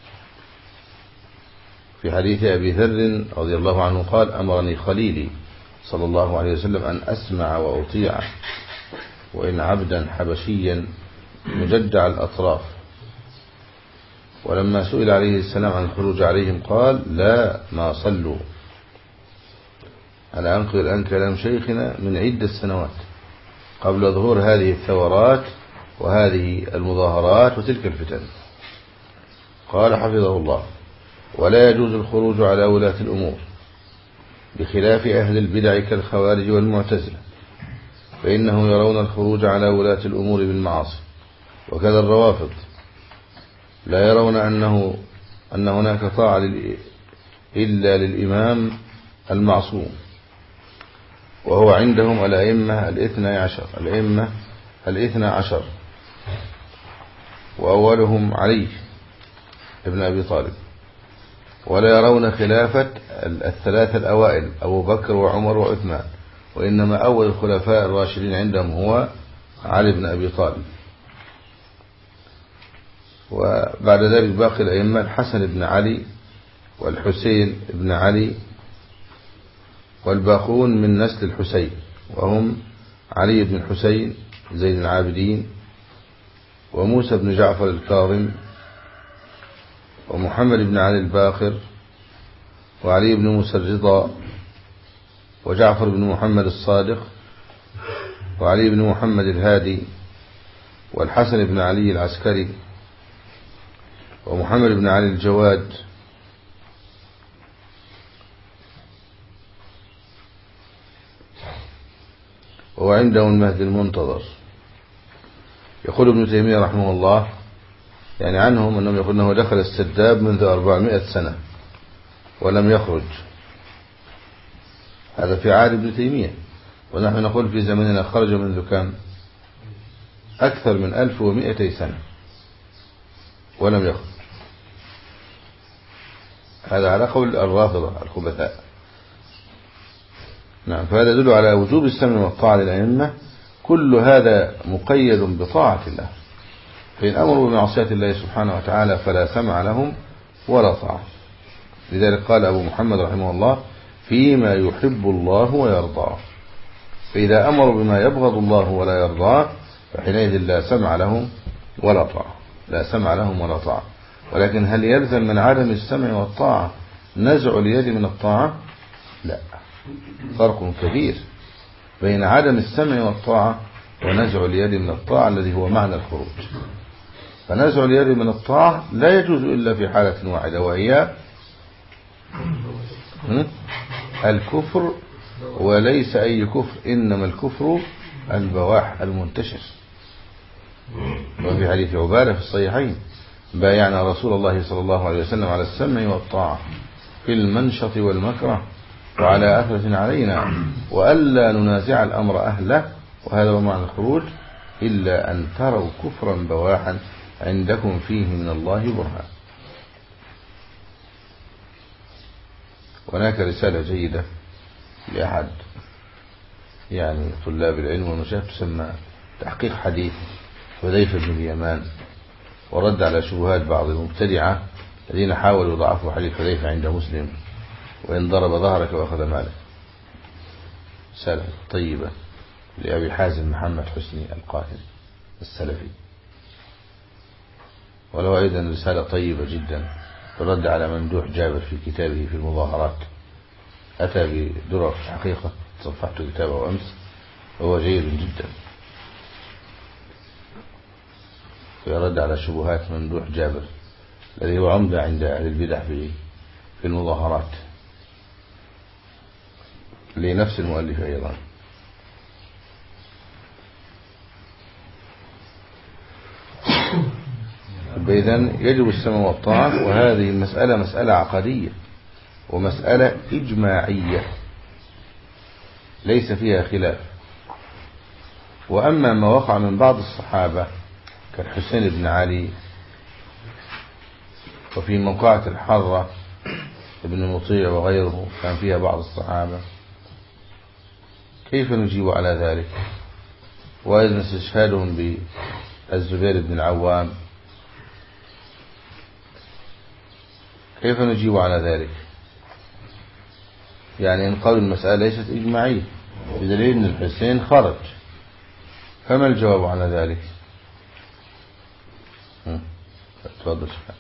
في حديث أبي ذر رضي الله عنه قال: أمرني خليلي صلى الله عليه وسلم أن أسمع وأطيع، وإن عبدا حبشيا مجدع الأطراف. ولما سئل عليه السلام عن الخروج عليهم قال: لا، ما صلوا. أنا أنقل الآن كلام شيخنا من عدة سنوات قبل ظهور هذه الثورات وهذه المظاهرات وتلك الفتن. قال حفظه الله: ولا يجوز الخروج على ولاة الأمور بخلاف أهل البدع كالخوارج والمعتزلة، فإنهم يرون الخروج على ولاة الأمور بالمعاصي. وكذا الروافض لا يرون أنه أن هناك طاعة إلا للإمام المعصوم، وهو عندهم الأئمة الاثنى عشر الأئمة الاثنى عشر وأولهم علي ابن أبي طالب. ولا يرون خلافة الثلاثة الأوائل أبو بكر وعمر وعثمان، وإنما أول الخلفاء الراشدين عندهم هو علي بن أبي طالب. وبعد ذلك باقي الأئمة: الحسن بن علي والحسين بن علي، والباقون من نسل الحسين، وهم علي بن الحسين زين العابدين، وموسى بن جعفر الكاظم، ومحمد بن علي الباقر، وعلي بن موسى الرضا، وجعفر بن محمد الصادق، وعلي بن محمد الهادي، والحسن بن علي العسكري، ومحمد بن علي الجواد، وعنده المهدي المنتظر. يقول ابن تيمية رحمه الله يعني عنهم أنهم يقول أنه دخل السداب منذ أربعمائة سنة ولم يخرج. هذا في عهد ابن تيمية، ونحن نقول في زمننا خرج منذ كم؟ أكثر من ألف ومئتي سنة ولم يخرج. هذا على قول الرافضة الخبثاء. نعم. فهذا يدل على وجوب السمع والطاعة للأئمة. كل هذا مقيد بطاعة الله، فإن أمروا بمعصية الله سبحانه وتعالى فلا سمع لهم ولا طاعة. لذلك قال أبو محمد رحمه الله: فيما يحب الله ويرضاه. فإذا أمروا بما يبغض الله ولا يرضاه فحينئذ لا سمع لهم ولا طاعة، لا سمع لهم ولا طاعة. ولكن هل يلزم من عدم السمع والطاعة نزع اليد من الطاعة؟ لا، فرق كبير بين عدم السمع والطاعة ونزع اليد من الطاعة الذي هو معنى الخروج. فنزع اليد من الطاعة لا يجوز إلا في حالة واحدة، وهي الكفر، وليس أي كفر، إنما الكفر البواح المنتشر. وفي حديث عبادة في الصحيحين: بايعنا رسول الله صلى الله عليه وسلم على السمع والطاعة في المنشط والمكره وعلى أثرة علينا وألا ننازع الأمر أهله، وهذا هو معنى الخروج، إلا أن تروا كفرا بواحا عندكم فيه من الله برهان. هناك رسالة جيدة لأحد يعني طلاب العلم والمشايخ تسمى تحقيق حديث حذيفة بن اليمان، ورد على شبهات بعض المبتدعة الذين حاولوا يضعفوا حديث حذيفة عند مسلم: وإن ضرب ظهرك وأخذ مالك. رسالة طيبة لأبي حازم محمد حسني القاهري السلفي. وله أيضا رسالة طيبة جدا رد على ممدوح جابر في كتابه في المظاهرات، أتى بدرر حقيقة، صفحت كتابه أمس وهو جيد جدا، ويرد على شبهات ممدوح جابر الذي هو عمدة عند أهل البدع في في المظاهرات، لنفس المؤلف أيضا. إذن يجب السمع والطاعة، وهذه المسألة مسألة عقدية ومسألة إجماعية ليس فيها خلاف. وأما ما وقع من بعض الصحابة كالحسين بن علي، وفي موقعة الحرة ابن مطيع وغيره كان فيها بعض الصحابة، كيف نجيب على ذلك؟ وأيضا استشهادهم بالزبير بن العوام، كيف نجيب على ذلك؟ يعني إن قالوا المسألة ليست إجماعية بدليل أن الحسين خرج، فما الجواب على ذلك؟ تفضل شيخ.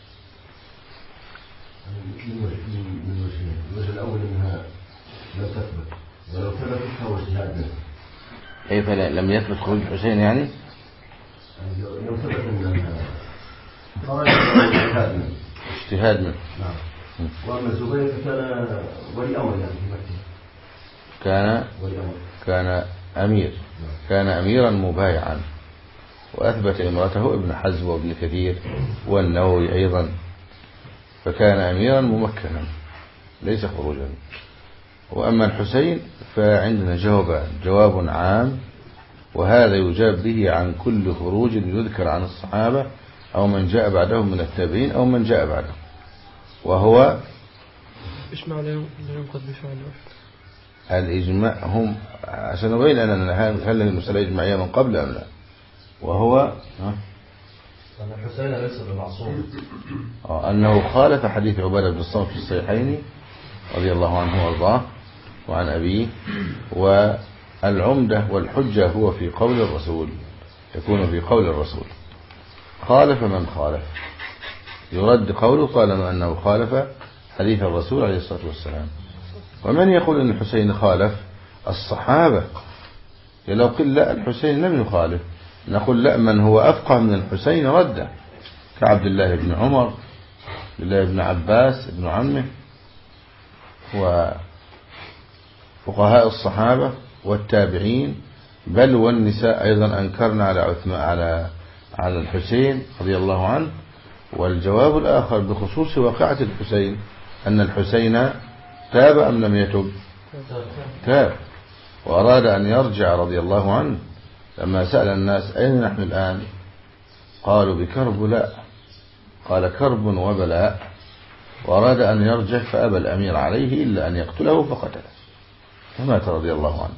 من وجهين: الوجه الأول أنها لا تثبت، ولو ثبتت فهو اجتهاد منه. كيف لم يثبت خروج الحسين؟ يعني لو ثبت أنها خرج فهو اجتهاد منه. اجتهاد منه. نعم. وأما الزبير فكان ولي أمر يعني في مكة. كان ولي أمر. كان أمير. نعم. كان أميرا مبايعا، وأثبت امرته ابن حزم وابن كثير والنووي أيضا، فكان أميرا ممكنا ليس خروجا. وأما الحسين فعندنا جوابان: جواب عام، وهذا يجاب به عن كل خروج يذكر عن الصحابة أو من جاء بعدهم من التابعين أو من جاء بعدهم، وهو إجماع لا ينقض بفعل واحد. الإجماع. هم عشان نبين أننا هل المسألة إجماعية من قبل أم لا، وهو أن الحسين ليس بمعصوم، أنه خالف حديث عبادة بن الصامت في الصحيحين رضي الله عنه وارضاه وعن أبيه. والعمدة والحجة هو في قول الرسول، يكون في قول الرسول. خالف من خالف يرد قوله طالما أنه خالف حديث الرسول عليه الصلاة والسلام. ومن يقول أن الحسين خالف؟ الصحابة. لو قل لا الحسين لم يخالف، نقول لا، من هو أفقه من الحسين رده، كعبد الله بن عمر، عبد الله بن عباس ابن عمه، وفقهاء الصحابة والتابعين، بل والنساء أيضا أنكرنا على عثمان على على الحسين رضي الله عنه. والجواب الآخر بخصوص واقعة الحسين أن الحسين تاب أم لم يتب؟ تاب، وأراد أن يرجع رضي الله عنه. لما سأل الناس أين نحن الآن؟ قالوا بكربلاء. قال كرب وبلاء، وأراد أن يرجع فأبى الأمير عليه إلا أن يقتله فقتله فمات رضي الله عنه.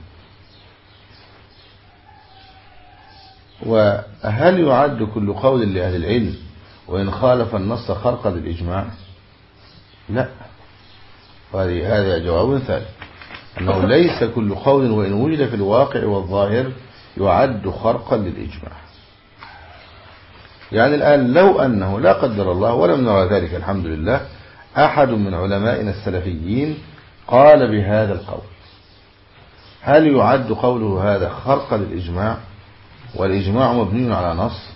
وهل يعد كل قول لأهل العلم وإن خالف النص خرقا للإجماع؟ لا، وهذه هذا جواب ثالث، أنه ليس كل قول وإن وجد في الواقع والظاهر يعد خرقا للإجماع. يعني الآن لو أنه لا قدر الله ولم نرى ذلك الحمد لله، أحد من علمائنا السلفيين قال بهذا القول. هل يعد قوله هذا خرقا للإجماع؟ والإجماع مبني على نص.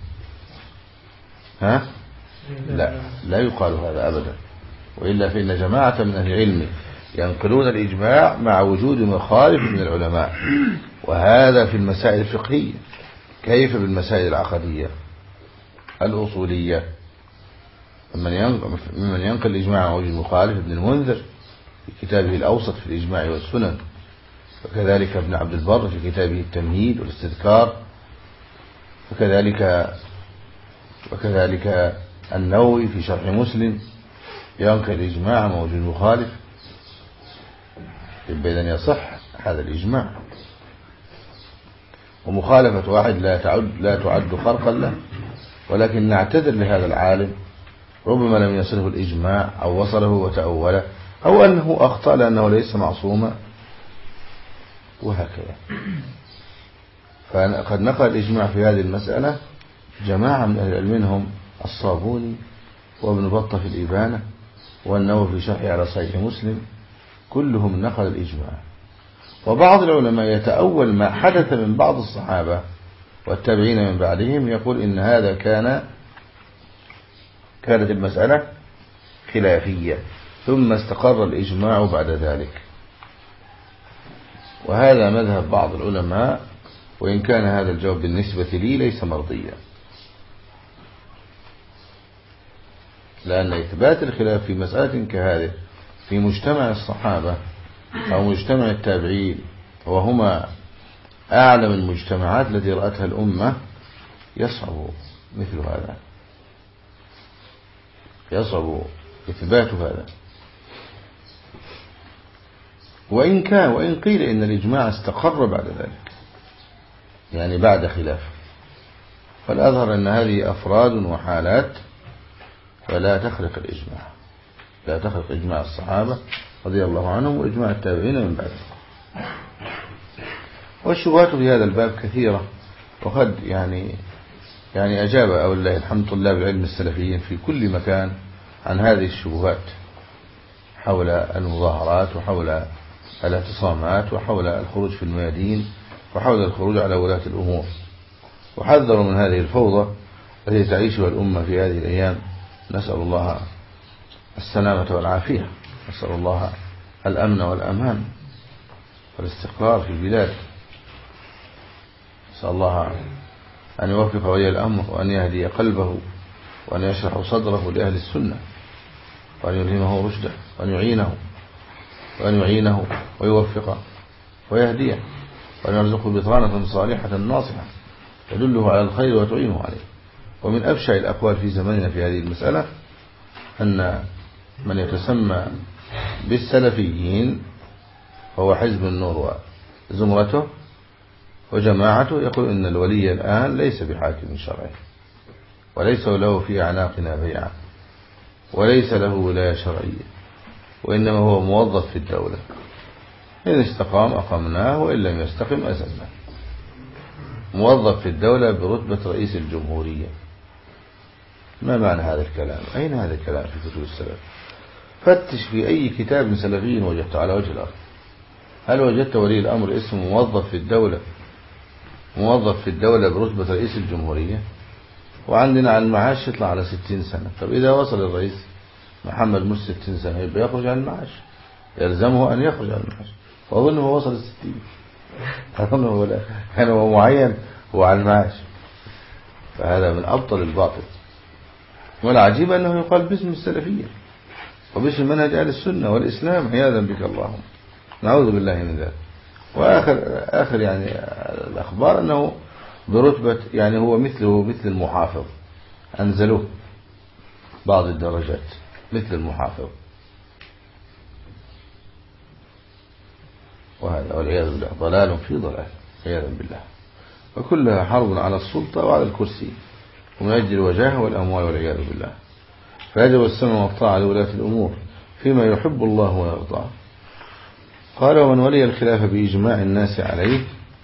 ها؟ لا لا يقال هذا أبدا، وإلا فإن جماعة من أهل العلم ينقلون الإجماع مع وجود مخالف من العلماء، وهذا في المسائل الفقهية. كيف بالمسائل العقدية الأصولية؟ ممن ينقل الإجماع مع وجود مخالف ابن المنذر في كتابه الأوسط في الإجماع والسنن، وكذلك ابن عبد البر في كتابه التمهيد والاستذكار، وكذلك وكذلك النووي في شرح مسلم ينقل الإجماع مع وجود مخالف. إذن يصح هذا الإجماع، ومخالفة واحد لا تعد لا تعد خرقا له، ولكن نعتذر لهذا العالم ربما لم يصله الإجماع أو وصله وتأوله، أو أنه أخطأ لأنه ليس معصوما، وهكذا. فقد نقل الإجماع في هذه المسألة جماعة من أهل العلم، منهم الصابوني وابن بطة في الإبانة والنووي في شرح على صحيح مسلم، كلهم نقل الإجماع. وبعض العلماء يتأول ما حدث من بعض الصحابة والتابعين من بعدهم، يقول إن هذا كان كانت المسألة خلافية ثم استقر الإجماع بعد ذلك، وهذا مذهب بعض العلماء، وإن كان هذا الجواب بالنسبة لي ليس مرضيا، لأن إثبات الخلاف في مسألة كهذه في مجتمع الصحابة أو مجتمع التابعين، وهما أعلم المجتمعات التي رأتها الأمة، يصعب مثل هذا، يصعب إثبات هذا. وإن كان وإن قيل إن الإجماع استقر بعد ذلك، يعني بعد خلاف، فالأظهر أن هذه أفراد وحالات، فلا تخرق الإجماع، لا تخرق إجماع الصحابة رضي الله عنهم وإجماع التابعين من بعدهم. والشبهات في هذا الباب كثيرة، وقد يعني يعني أجاب أولله الحمد طلاب العلم السلفيين في كل مكان عن هذه الشبهات حول المظاهرات وحول الاعتصامات وحول الخروج في الميادين وحول الخروج على ولاة الأمور، وحذروا من هذه الفوضى التي تعيشها الأمة في هذه الأيام. نسأل الله السلامة والعافية، نسأل الله الأمن والأمان والاستقرار في البلاد. نسأل الله أن يوفق ولي الأمر، وأن يهدي قلبه، وأن يشرح صدره لأهل السنة، وأن يلهمه رشده، وأن يعينه وأن يعينه ويوفقه ويهديه، وأن يرزقه بطانة صالحة ناصحة تدله على الخير وتعينه عليه. ومن أبشع الأقوال في زماننا في هذه المسألة أن من يتسمى بالسلفيين فهو حزب النور وزمرته وجماعته، يقول إن الولي الآن ليس بحاكم شرعي، وليس له في أعناقنا بيعة، وليس له ولاية شرعية، وإنما هو موظف في الدولة، إن استقام أقمناه، وإن لم يستقم أزلناه. موظف في الدولة برتبة رئيس الجمهورية. ما معنى هذا الكلام؟ أين هذا الكلام في كتب السلف؟ فتش في أي كتاب سلفي وجدته على وجه الأرض. هل وجدت ولي الأمر اسمه موظف في الدولة، موظف في الدولة برتبة رئيس الجمهورية؟ وعندنا على المعاش يطلع على ستين سنة. طب إذا وصل الرئيس محمد مرسي ستين سنة يبقى يخرج عن المعاش، يلزمه أن يخرج عن المعاش. وأظنه هو وصل الستين، أظنه لا كان هو معين هو على المعاش. فهذا من أبطل الباطل. والعجيب أنه يقال باسم السلفية وباسم منهج أهل السنة والإسلام، عياذا بك اللهم، نعوذ بالله من ذلك. وآخر آخر يعني الأخبار أنه برتبة يعني هو مثله مثل المحافظ، أنزلوه بعض الدرجات مثل المحافظ، وهذا والعياذ بالله ضلال في ضلال، عياذا بالله. وكلها حرب على السلطة وعلى الكرسي ومن أجل الوجاهة والأموال والعياذ بالله. فيجب السمع والطاعة لولاة الأمور فيما يحب الله ويرضاه. قال: ومن ولي الخلاف بإجماع الناس عليه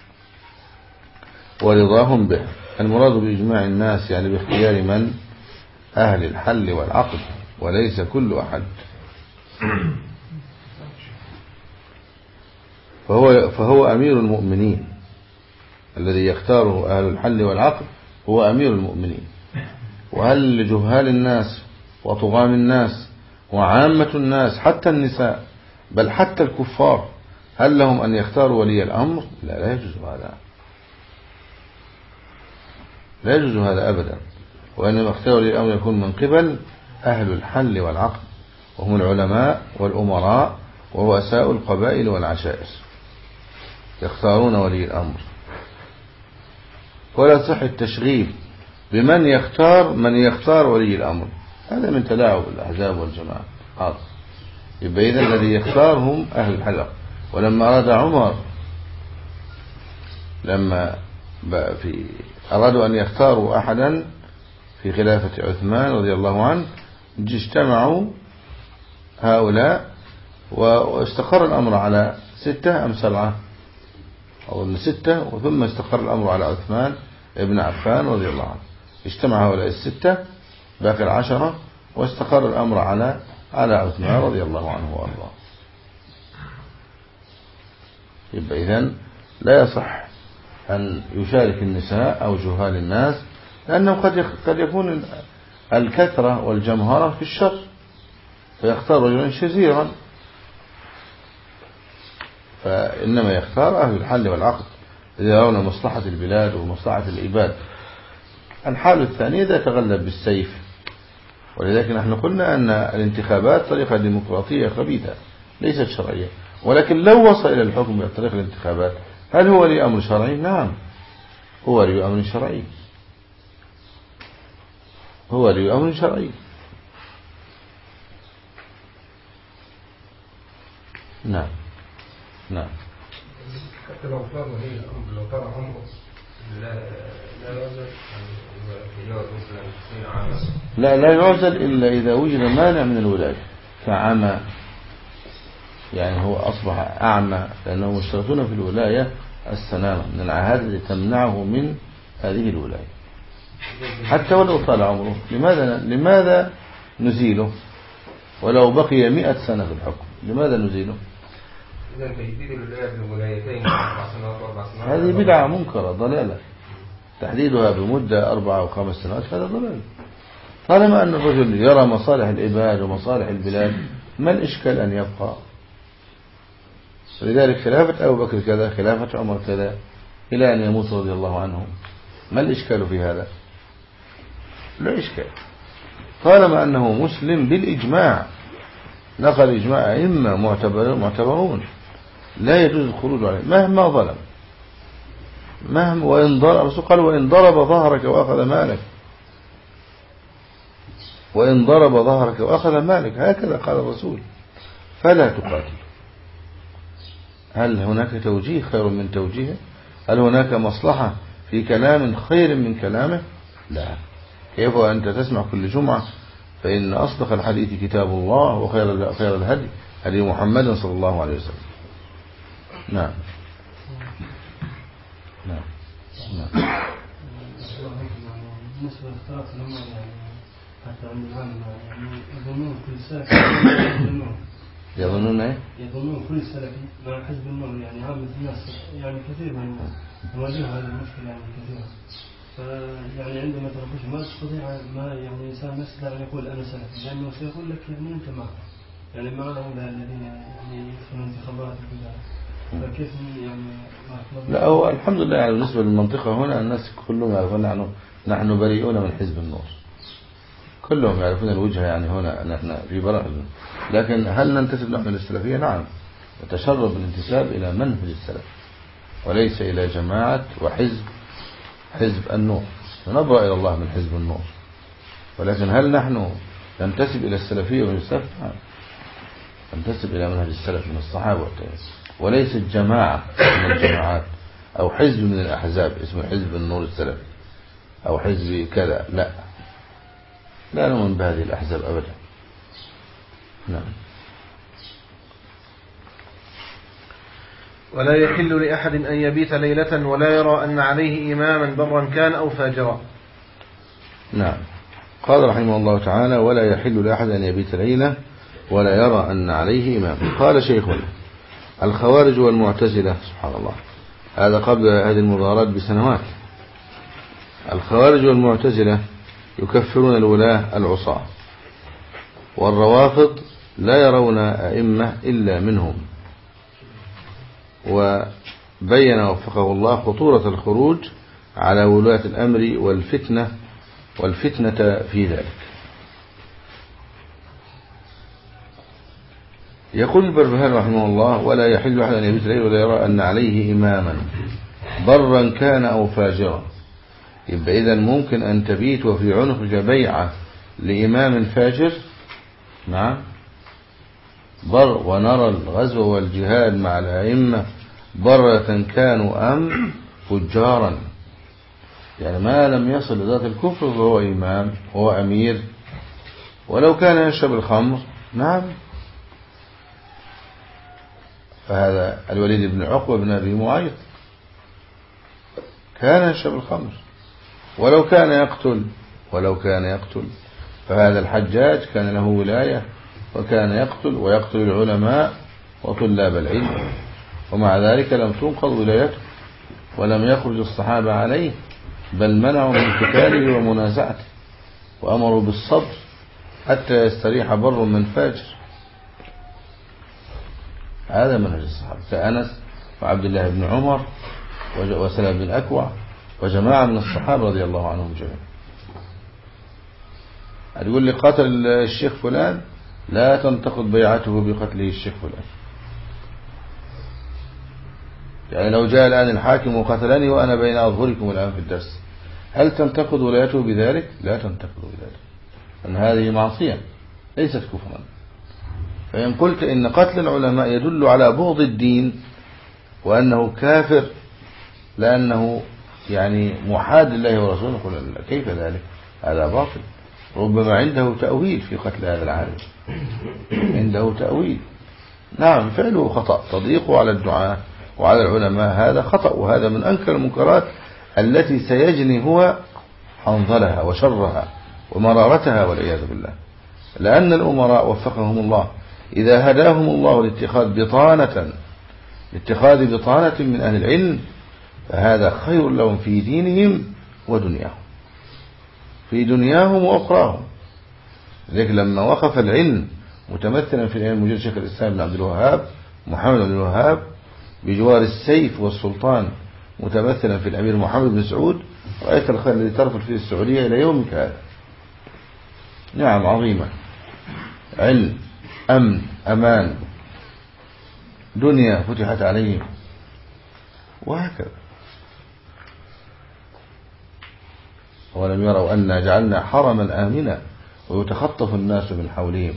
ورضاهم به. المراد بإجماع الناس يعني باختيار من؟ أهل الحل والعقد وليس كل أحد. فهو, فهو أمير المؤمنين الذي يختاره أهل الحل والعقد، هو أمير المؤمنين. وهل لجهال الناس وطغام الناس وعامة الناس حتى النساء بل حتى الكفار هل لهم أن يختاروا ولي الأمر؟ لا لا يجوز هذا، لا يجوز هذا أبدا. وإنما اختار ولي الأمر يكون من قبل أهل الحل والعقد، وهم العلماء والأمراء ورؤساء القبائل والعشائر يختارون ولي الأمر. ولا صح التشغيب بمن يختار من يختار ولي الأمر، هذا من تلاعب الأحزاب والجماعة. هذا يبقى إذن الذي يختار هم أهل الحلق. ولما أراد عمر لما في أرادوا أن يختاروا أحدا في خلافة عثمان رضي الله عنه، اجتمعوا هؤلاء واستقر الأمر على ستة أم سبعة أو ستة، وثم استقر الأمر على عثمان ابن عفان رضي الله عنه. اجتمع هؤلاء الستة باقي العشرة واستقر الأمر على على عثمان رضي الله عنه وأرضاه. يبقى إذن لا يصح أن يشارك النساء أو جهال الناس، لأنه قد قد يكون الكثرة والجمهرة في الشر، فيختار رجلا شزيرا. فإنما يختار أهل الحل والعقد إذا يرون مصلحة البلاد ومصلحة العباد. الحال الثانية إذا تغلب بالسيف. ولذلك نحن قلنا أن الانتخابات طريقة ديمقراطية خبيثة ليست شرعية، ولكن لو وصل إلى الحكم بطريق الانتخابات هل هو لي أمر شرعي؟ نعم هو لي أمر شرعي، هو لي أمر شرعي. نعم نعم. حتى لو صار ولي الأمر لو طلع عمره لا لا يعزل لا لا يعزل إلا إذا وجد مانع من الولاية كعمى، يعني هو أصبح أعمى، لأنهم يشترطون في الولاية السلامة من العاهات التي تمنعه من هذه الولاية حتى ولو طال عمره. لماذا لماذا نزيله ولو بقي مئة سنة في الحكم؟ لماذا نزيله؟ إذا تجديد الولاية بولايتين أربع سنوات وأربع سنوات هذه بدعة منكرة ضلالة. تحديدها بمدة أربع أو خمس سنوات هذا ضلال. طالما أن الرجل يرى مصالح العباد ومصالح البلاد ما الإشكال أن يبقى؟ ولذلك خلافة أبو بكر كذا، خلافة عمر كذا، إلى أن يموت رضي الله عنه. ما الإشكال في هذا؟ لا إشكال طالما أنه مسلم بالإجماع، نقل إجماع أئمة معتبرون لا يجوز الخروج عليه مهما ظلم، مهما وإن ضرب. الرسول قال وإن ضرب ظهرك وأخذ مالك، وإن ضرب ظهرك وأخذ مالك، هكذا قال الرسول. فلا تقاتل. هل هناك توجيه خير من توجيهه؟ هل هناك مصلحة في كلام خير من كلامه؟ لا. كيف أنت تسمع كل جمعة فإن أصدق الحديث كتاب الله وخير خير الهدي هدي محمد صلى الله عليه وسلم. نعم نعم نعم. بالنسبة للاختلاف الأمر يعني حتى عند العامة يعني يظنون كل سلفي يظنون يظنون ايه؟ يظنون كل سلفي مع حزب النور، يعني عامة الناس يعني كثير من يواجهوا هذه المشكلة يعني كثيرة. فيعني عندما تناقش ما تستطيع ما يعني الإنسان ما يستطيع أن يقول أنا سلفي، لأنه سيقول لك يعني أنت معه يعني مع هؤلاء الذين يعني يدخلون انتخابات وكذا. فكيف يعني لا هو الحمد لله يعني بالنسبة للمنطقة هنا الناس كلهم يعرفون نحن نحن بريئون من حزب النور، كلهم يعرفون الوجهة يعني هنا نحن في براء. لكن هل ننتسب نحن للسلفية؟ نعم، نتشرب بالانتساب إلى منهج السلف وليس إلى جماعة وحزب حزب النور. نبرأ إلى الله من حزب النور، ولكن هل نحن ننتسب إلى السلفية من السلف؟ نعم، ننتسب إلى منهج السلف من الصحابة والتابعين، وليس جماعة من الجماعات أو حزب من الأحزاب اسمه حزب النور السلفي أو حزب كذا. لا لا نؤمن بهذه الأحزاب أبدا. نعم. ولا يحل لأحد أن يبيت ليلة ولا يرى أن عليه إماما برا كان أو فاجرا. نعم. قال رحمه الله تعالى: ولا يحل لأحد أن يبيت ليلة ولا يرى أن عليه إمام. قال شيخنا: الخوارج والمعتزلة، سبحان الله، هذا قبل هذه المظاهرات بسنوات. الخوارج والمعتزلة يكفرون الولاة العصاة، والروافض لا يرون أئمة إلا منهم. وبين وفقه الله خطورة الخروج على ولاة الأمر والفتنة والفتنة في ذلك. يقول البربهاري رحمه الله: ولا يحل أحد أن يبيت الليل ولا يرى أن عليه إماما برا كان أو فاجرا. يبقى إذن ممكن أن تبيت وفي عنقك بيعة لإمام فاجر، نعم، بر، ونرى الغزو والجهاد مع الأئمة برة كانوا أم فجارا، يعني ما لم يصل لذات الكفر فهو إمام وهو أمير، ولو كان يشرب الخمر، نعم. فهذا الوليد بن عقبة بن أبي معيط كان يشرب الخمر، ولو كان يقتل ولو كان يقتل فهذا الحجاج كان له ولاية وكان يقتل ويقتل العلماء وطلاب العلم، ومع ذلك لم تنقض ولايته ولم يخرج الصحابة عليه، بل منعوا من قتاله ومنازعته وأمروا بالصبر حتى يستريح بر من فاجر. هذا منهج الصحابة كأنس وعبد الله بن عمر وسلم بن أكوع وجماعة من الصحابة رضي الله عنهم جميعا. يقول لي قتل الشيخ فلان، لا تنتقد بيعته بقتله الشيخ فلان. يعني لو جاء الآن الحاكم وقتلني وأنا بين أظهركم الآن في الدرس، هل تنتقد ولايته بذلك؟ لا تنتقد بذلك، أن هذه معصية ليست كفرا. فإن قلت إن قتل العلماء يدل على بغض الدين وأنه كافر لأنه يعني محاد لله ورسوله، قل كيف ذلك؟ هذا باطل. ربما عنده تأويل في قتل هذا العالم، عنده تأويل، نعم، فعله خطأ، تضييقه على الدعاء وعلى العلماء هذا خطأ، وهذا من أنكر المنكرات التي سيجني هو حنظلها وشرها ومرارتها والعياذ بالله. لأن الأمراء وفقهم الله إذا هداهم الله لاتخاذ بطانة لاتخاذ بطانة من أهل العلم فهذا خير لهم في دينهم ودنياهم، في دنياهم وأخراهم. لذلك لما وقف العلم متمثلا في العلم موجود شيخ الإسلام بن عبد الوهاب محمد بن عبد الوهاب بجوار السيف والسلطان متمثلا في الأمير محمد بن سعود، رأيت الخير الذي ترفض فيه السعودية إلى يومك هذا. نعم، عظيمة، علم، أمن، أمان، دنيا فتحت عليهم، وهكذا. ولم يروا أن جعلنا حرما آمنا ويتخطف الناس من حولهم.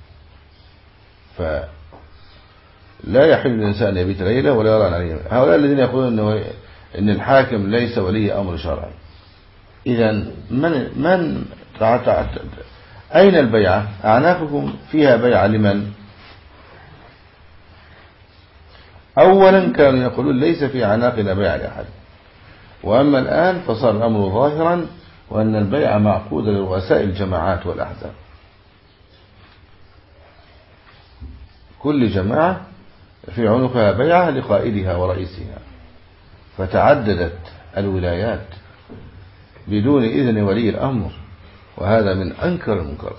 فلا يحل الإنسان أن يبيت ليلة ولا يرى عليه. هؤلاء الذين يقولون إن, إن الحاكم ليس ولي أمر شرعي، إذن من من أين البيعة؟ أعناقكم فيها بيعة لمن؟ أولا كانوا يقولون ليس في أعناقنا بيعة لأحد، وأما الآن فصار الأمر ظاهرا وأن البيعة معقودة لرؤساء الجماعات والأحزاب. كل جماعة في عنقها بيعة لقائدها ورئيسها، فتعددت الولايات بدون إذن ولي الأمر، وهذا من أنكر المنكرات.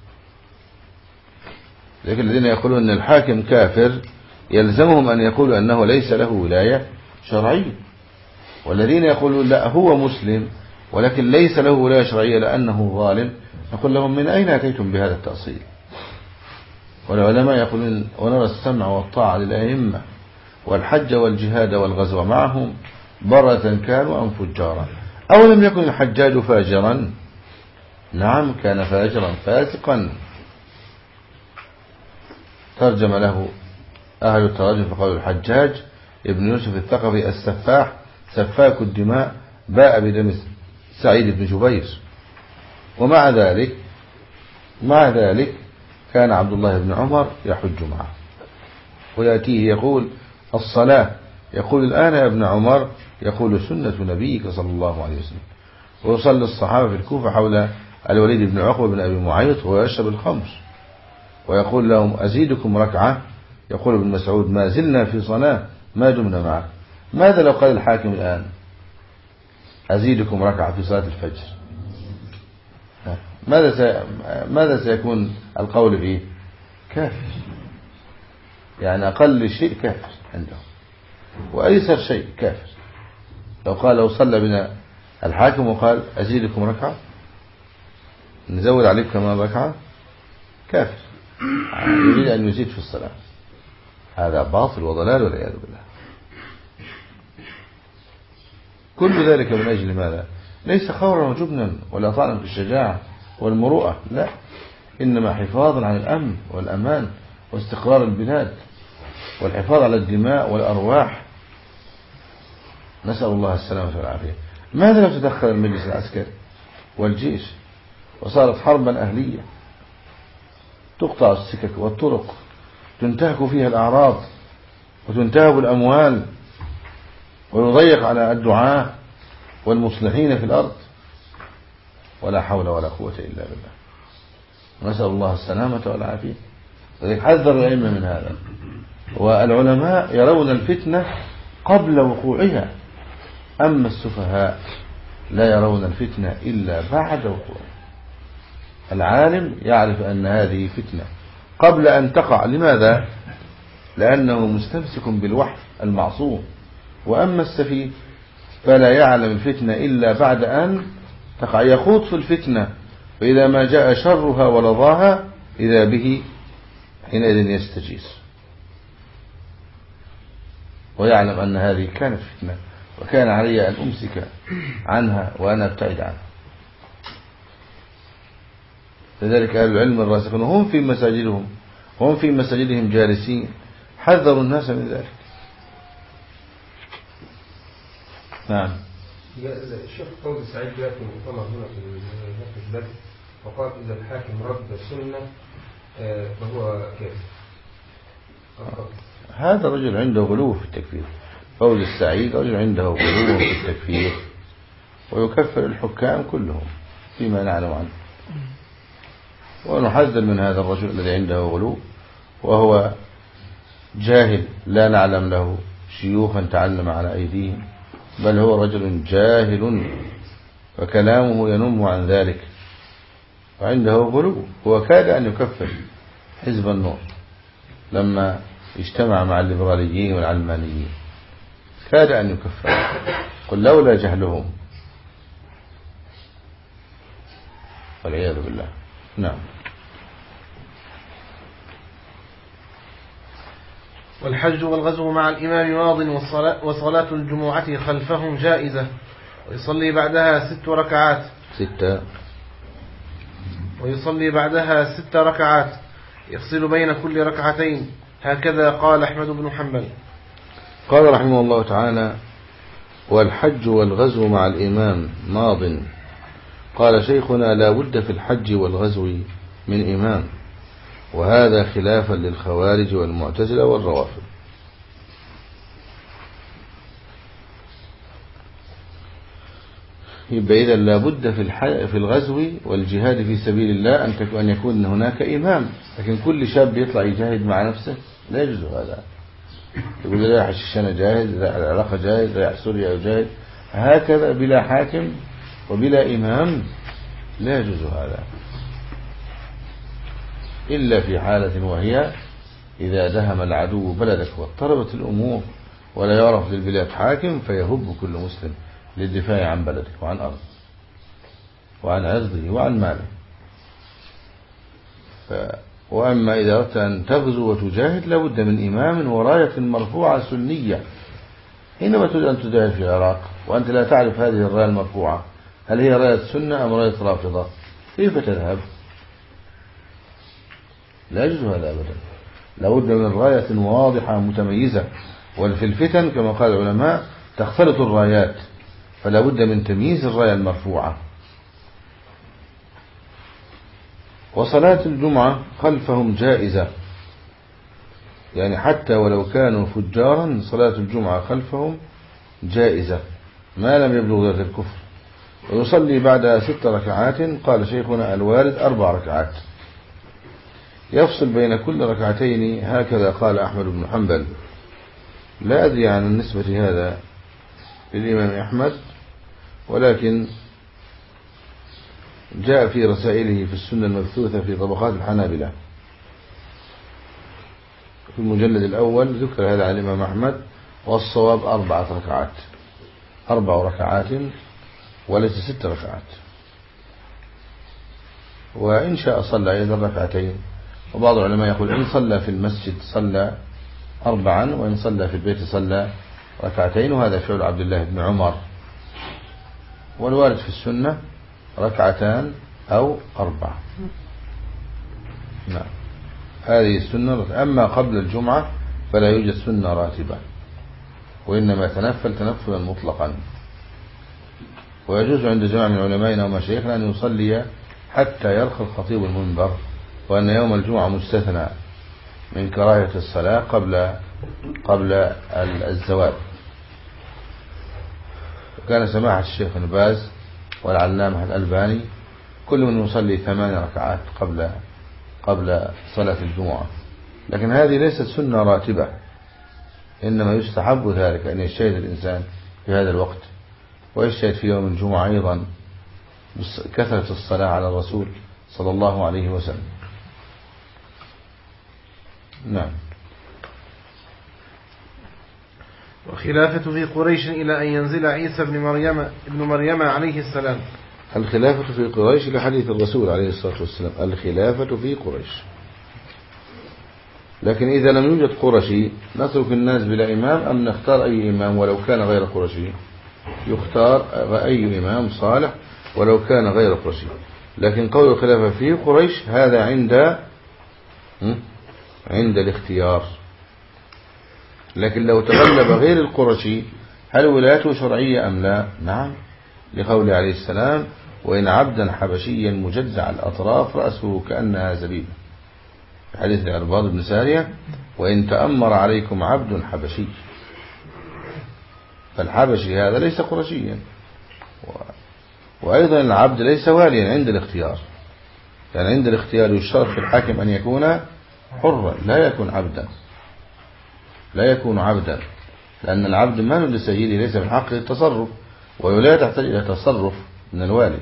لكن الذين يقولون أن الحاكم كافر يلزمهم أن يقولوا أنه ليس له ولاية شرعية، والذين يقولون لا هو مسلم ولكن ليس له ولاية شرعية لأنه ظالم، نقول لهم من أين أتيتم بهذا التأصيل؟ والعلماء يقولون ونرى السمع والطاعة للأئمة والحج والجهاد والغزو معهم برة كانوا أم فجارا. أو لم يكن الحجاج فاجرا؟ نعم، كان فاجرا فاسقا. ترجم له أهل التراجم فقالوا الحجاج ابن يوسف الثقفي السفاح سفاك الدماء باء بدم سعيد بن جبير. ومع ذلك مع ذلك كان عبد الله بن عمر يحج معه ويأتيه يقول الصلاة، يقول الآن يا ابن عمر، يقول سنة نبيك صلى الله عليه وسلم. ويصلي الصحابة في الكوفة حول الوليد بن عقبة بن أبي معيط وهو يشرب الخمر ويقول لهم أزيدكم ركعة، يقول ابن مسعود ما زلنا في صلاة ما دمنا معه. ماذا لو قال الحاكم الآن أزيدكم ركعة في صلاة الفجر؟ ماذا سي... ماذا سيكون القول فيه؟ كافر، يعني أقل شيء كافر عنده، وأيسر شيء كافر. لو قال لو صلى بنا الحاكم وقال أزيدكم ركعة، نزود عليك كمان ركعة، كافر يريد أن يزيد في الصلاة. هذا باطل وضلال والعياذ بالله. كل ذلك من أجل ماذا؟ ليس خورا وجبنا ولا طعنا في الشجاعة والمروءة، لا، إنما حفاظا عن الأمن والأمان واستقرار البلاد والحفاظ على الدماء والأرواح. نسأل الله السلامة والعافية. ماذا لو تدخل المجلس العسكري والجيش وصارت حربا أهلية تقطع السكك والطرق، تنتهك فيها الأعراض وتنتهب الأموال ويضيق على الدعاة والمصلحين في الأرض؟ ولا حول ولا قوة إلا بالله. نسأل الله السلامة والعافية. لذلك حذر الأئمة من هذا. والعلماء يرون الفتنة قبل وقوعها، أما السفهاء لا يرون الفتنة إلا بعد وقوعها. العالم يعرف أن هذه فتنة قبل أن تقع. لماذا؟ لأنه مستمسك بالوحي المعصوم. وأما السفيه فلا يعلم الفتنة إلا بعد أن تقع، يخوض في الفتنة، فإذا ما جاء شرها ولظاها إذا به حينئذ يستجيز ويعلم أن هذه كانت فتنة وكان علي أن أمسك عنها وأن أبتعد عنها. لذلك أهل العلم الراسخون هم في مساجدهم هم في مساجدهم جالسين حذروا الناس من ذلك. نعم. الشيخ فوزي سعيد جاء في مؤتمر هنا في مركز بدر وقال إذا الحاكم رد السنة فهو كافر. هذا رجل عنده غلو في التكفير. فوزي السعيد رجل عنده غلو في التكفير ويكفر الحكام كلهم فيما نعلم عنه، ونحذر من هذا الرجل الذي عنده غلو وهو جاهل لا نعلم له شيوخا تعلم على أيديهم، بل هو رجل جاهل وكلامه ينم عن ذلك وعنده غلو. هو كاد أن يكفر حزب النور لما اجتمع مع الليبراليين والعلمانيين، كاد أن يكفر، قل لولا جهلهم والعياذ بالله. نعم. والحج والغزو مع الإمام ماض والصلاة وصلاة الجمعة خلفهم جائزة، ويصلي بعدها ست ركعات ستة ويصلي بعدها ست ركعات يفصل بين كل ركعتين، هكذا قال أحمد بن حنبل. قال رحمه الله تعالى: والحج والغزو مع الإمام ماض. قال شيخنا: لا بد في الحج والغزو من إمام، وهذا خلافا للخوارج والمعتزلة والروافض. يبقى إذا لا بد في في الغزو والجهاد في سبيل الله أن أن يكون هناك إمام، لكن كل شاب يطلع يجاهد مع نفسه لا يجوز هذا. يقول لي رايح الشيشان جاهد، رايح العراق جاهد، رايح سوريا جاهد، هكذا بلا حاكم وبلا إمام لا يجوز هذا، إلا في حالة وهي إذا دهم العدو بلدك واضطربت الأمور ولا يعرف للبلاد حاكم فيهب كل مسلم للدفاع عن بلده وعن أرضه وعن عرضه وعن ماله. ف... وأما إذا أردت أن تغزو وتجاهد لابد من إمام وراية مرفوعة سنية. حينما تريد أن تجاهد في العراق وأنت لا تعرف هذه الراية المرفوعة هل هي راية سنة أم راية رافضة، كيف تذهب؟ لا يجوز هذا أبدا. لابد من راية واضحة متميزة، وفي الفتن كما قال العلماء تختلط الرايات، فلا بد من تمييز الراية المرفوعة. وصلاة الجمعة خلفهم جائزة، يعني حتى ولو كانوا فجارا صلاة الجمعة خلفهم جائزة ما لم يبلغ ذات الكفر. ويصلي بعد ست ركعات. قال شيخنا الوارد أربع ركعات، يفصل بين كل ركعتين، هكذا قال أحمد بن حنبل. لا أدري عن النسبة هذا للإمام أحمد، ولكن جاء في رسائله في السنة المبثوثة في طبقات الحنابلة في المجلد الأول ذكر هذا عن الإمام أحمد، والصواب أربعة ركعات، أربع ركعات وليس ست ركعات. وإن شاء صلى أيضا ركعتين، وبعض العلماء يقول إن صلى في المسجد صلى أربعا، وإن صلى في البيت صلى ركعتين، وهذا فعل عبد الله بن عمر. والوارد في السنة ركعتان أو أربعة. نعم، هذه السنة. أما قبل الجمعة فلا يوجد سنة راتبة، وإنما تنفل تنفلا مطلقا. ويجوز عند جماعة من علمائنا ومشايخنا أن يصلي حتى يرخى الخطيب المنبر، وأن يوم الجمعة مستثنى من كراهية الصلاة قبل قبل الزوال. وكان سماحة الشيخ ابن باز والعلامة الألباني كل من يصلي ثمان ركعات قبل قبل صلاة الجمعة. لكن هذه ليست سنة راتبة، إنما يستحب ذلك أن يجتهد الإنسان في هذا الوقت، ويجتهد في يوم الجمعة أيضا كثرة الصلاة على الرسول صلى الله عليه وسلم. نعم. وخلافة في قريش إلى أن ينزل عيسى بن مريم ابن مريم عليه السلام. الخلافة في قريش لحديث الرسول عليه الصلاة والسلام، الخلافة في قريش. لكن إذا لم يوجد قرشي نترك الناس بلا إمام، أم نختار أي إمام ولو كان غير قرشي؟ يختار أي إمام صالح ولو كان غير قرشي. لكن قول الخلافة في قريش هذا عند عند الاختيار. لكن لو تغلب غير القرشي هل ولايته شرعية أم لا؟ نعم، لقول عليه السلام: وإن عبدا حبشيا مجدع الأطراف رأسه كأنها زبيبة، حديث العرباض بن سارية: وإن تأمر عليكم عبد حبشي. فالحبشي هذا ليس قرشيا، وأيضا العبد ليس واليا عند الاختيار. يعني عند الاختيار يشترط في الحاكم أن يكون حرا، لا يكون عبدا، لا يكون عبدا، لأن العبد مال لسيده ليس من حقه التصرف، ولا تحتاج إلى تصرف من الوالي.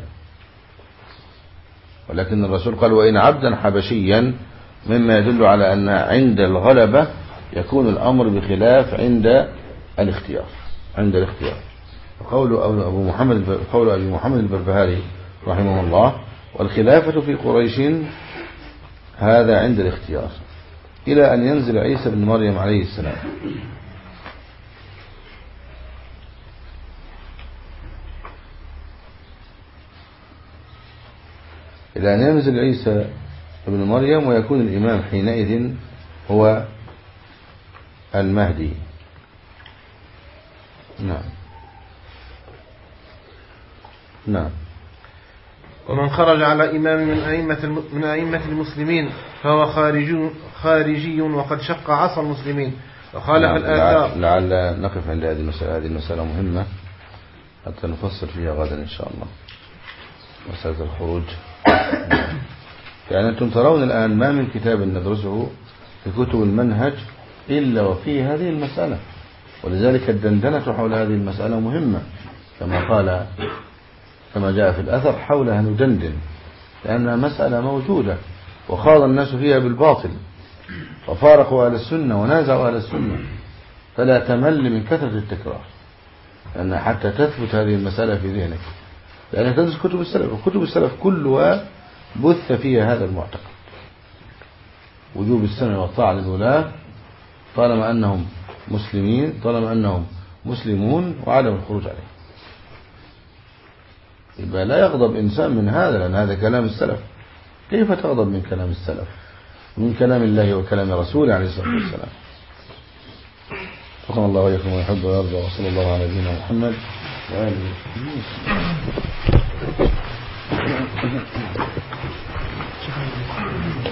ولكن الرسول قال: وإن عبدا حبشيا، مما يدل على أن عند الغلبة يكون الأمر بخلاف عند الاختيار. عند الاختيار قول أبو محمد قول أبي محمد البربهاري رحمه الله: والخلافة في قريش هذا عند الاختيار إلى أن ينزل عيسى بن مريم عليه السلام. إلى أن ينزل عيسى بن مريم ويكون الإمام حينئذ هو المهدي. نعم. نعم. ومن خرج على إمام من أئمة من أئمة المسلمين فهو خارجي خارجي وقد شق عصا المسلمين وخالف نعم. الآثار. لعل, لعل نقف عند هذه المسألة. هذه المسألة مهمة حتى نفصل فيها غدا إن شاء الله، مسألة الخروج. يعني أنتم ترون الآن ما من كتاب ندرسه في كتب المنهج إلا وفيه هذه المسألة، ولذلك الدندنة حول هذه المسألة مهمة، كما قال كما جاء في الأثر: حولها ندندن، لأنها مسألة موجودة وخاض الناس فيها بالباطل وفارقوا أهل السنة ونازعوا أهل السنة، فلا تمل من كثرة التكرار، لأن حتى تثبت هذه المسألة في ذهنك، لأنك تدرس كتب السلف، وكتب السلف كلها بث فيها هذا المعتقد: وجوب السمع والطاعة للولاة طالما أنهم مسلمين، طالما أنهم مسلمون، وعدم الخروج عليهم. يبقى لا يغضب إنسان من هذا، لأن هذا كلام السلف. كيف تغضب من كلام السلف، من كلام الله وكلام رسوله عليه الصلاة والسلام؟ وقال الله وإياكم ويحب ويرضى، وصلى الله على نبينا محمد وآله وصحبه.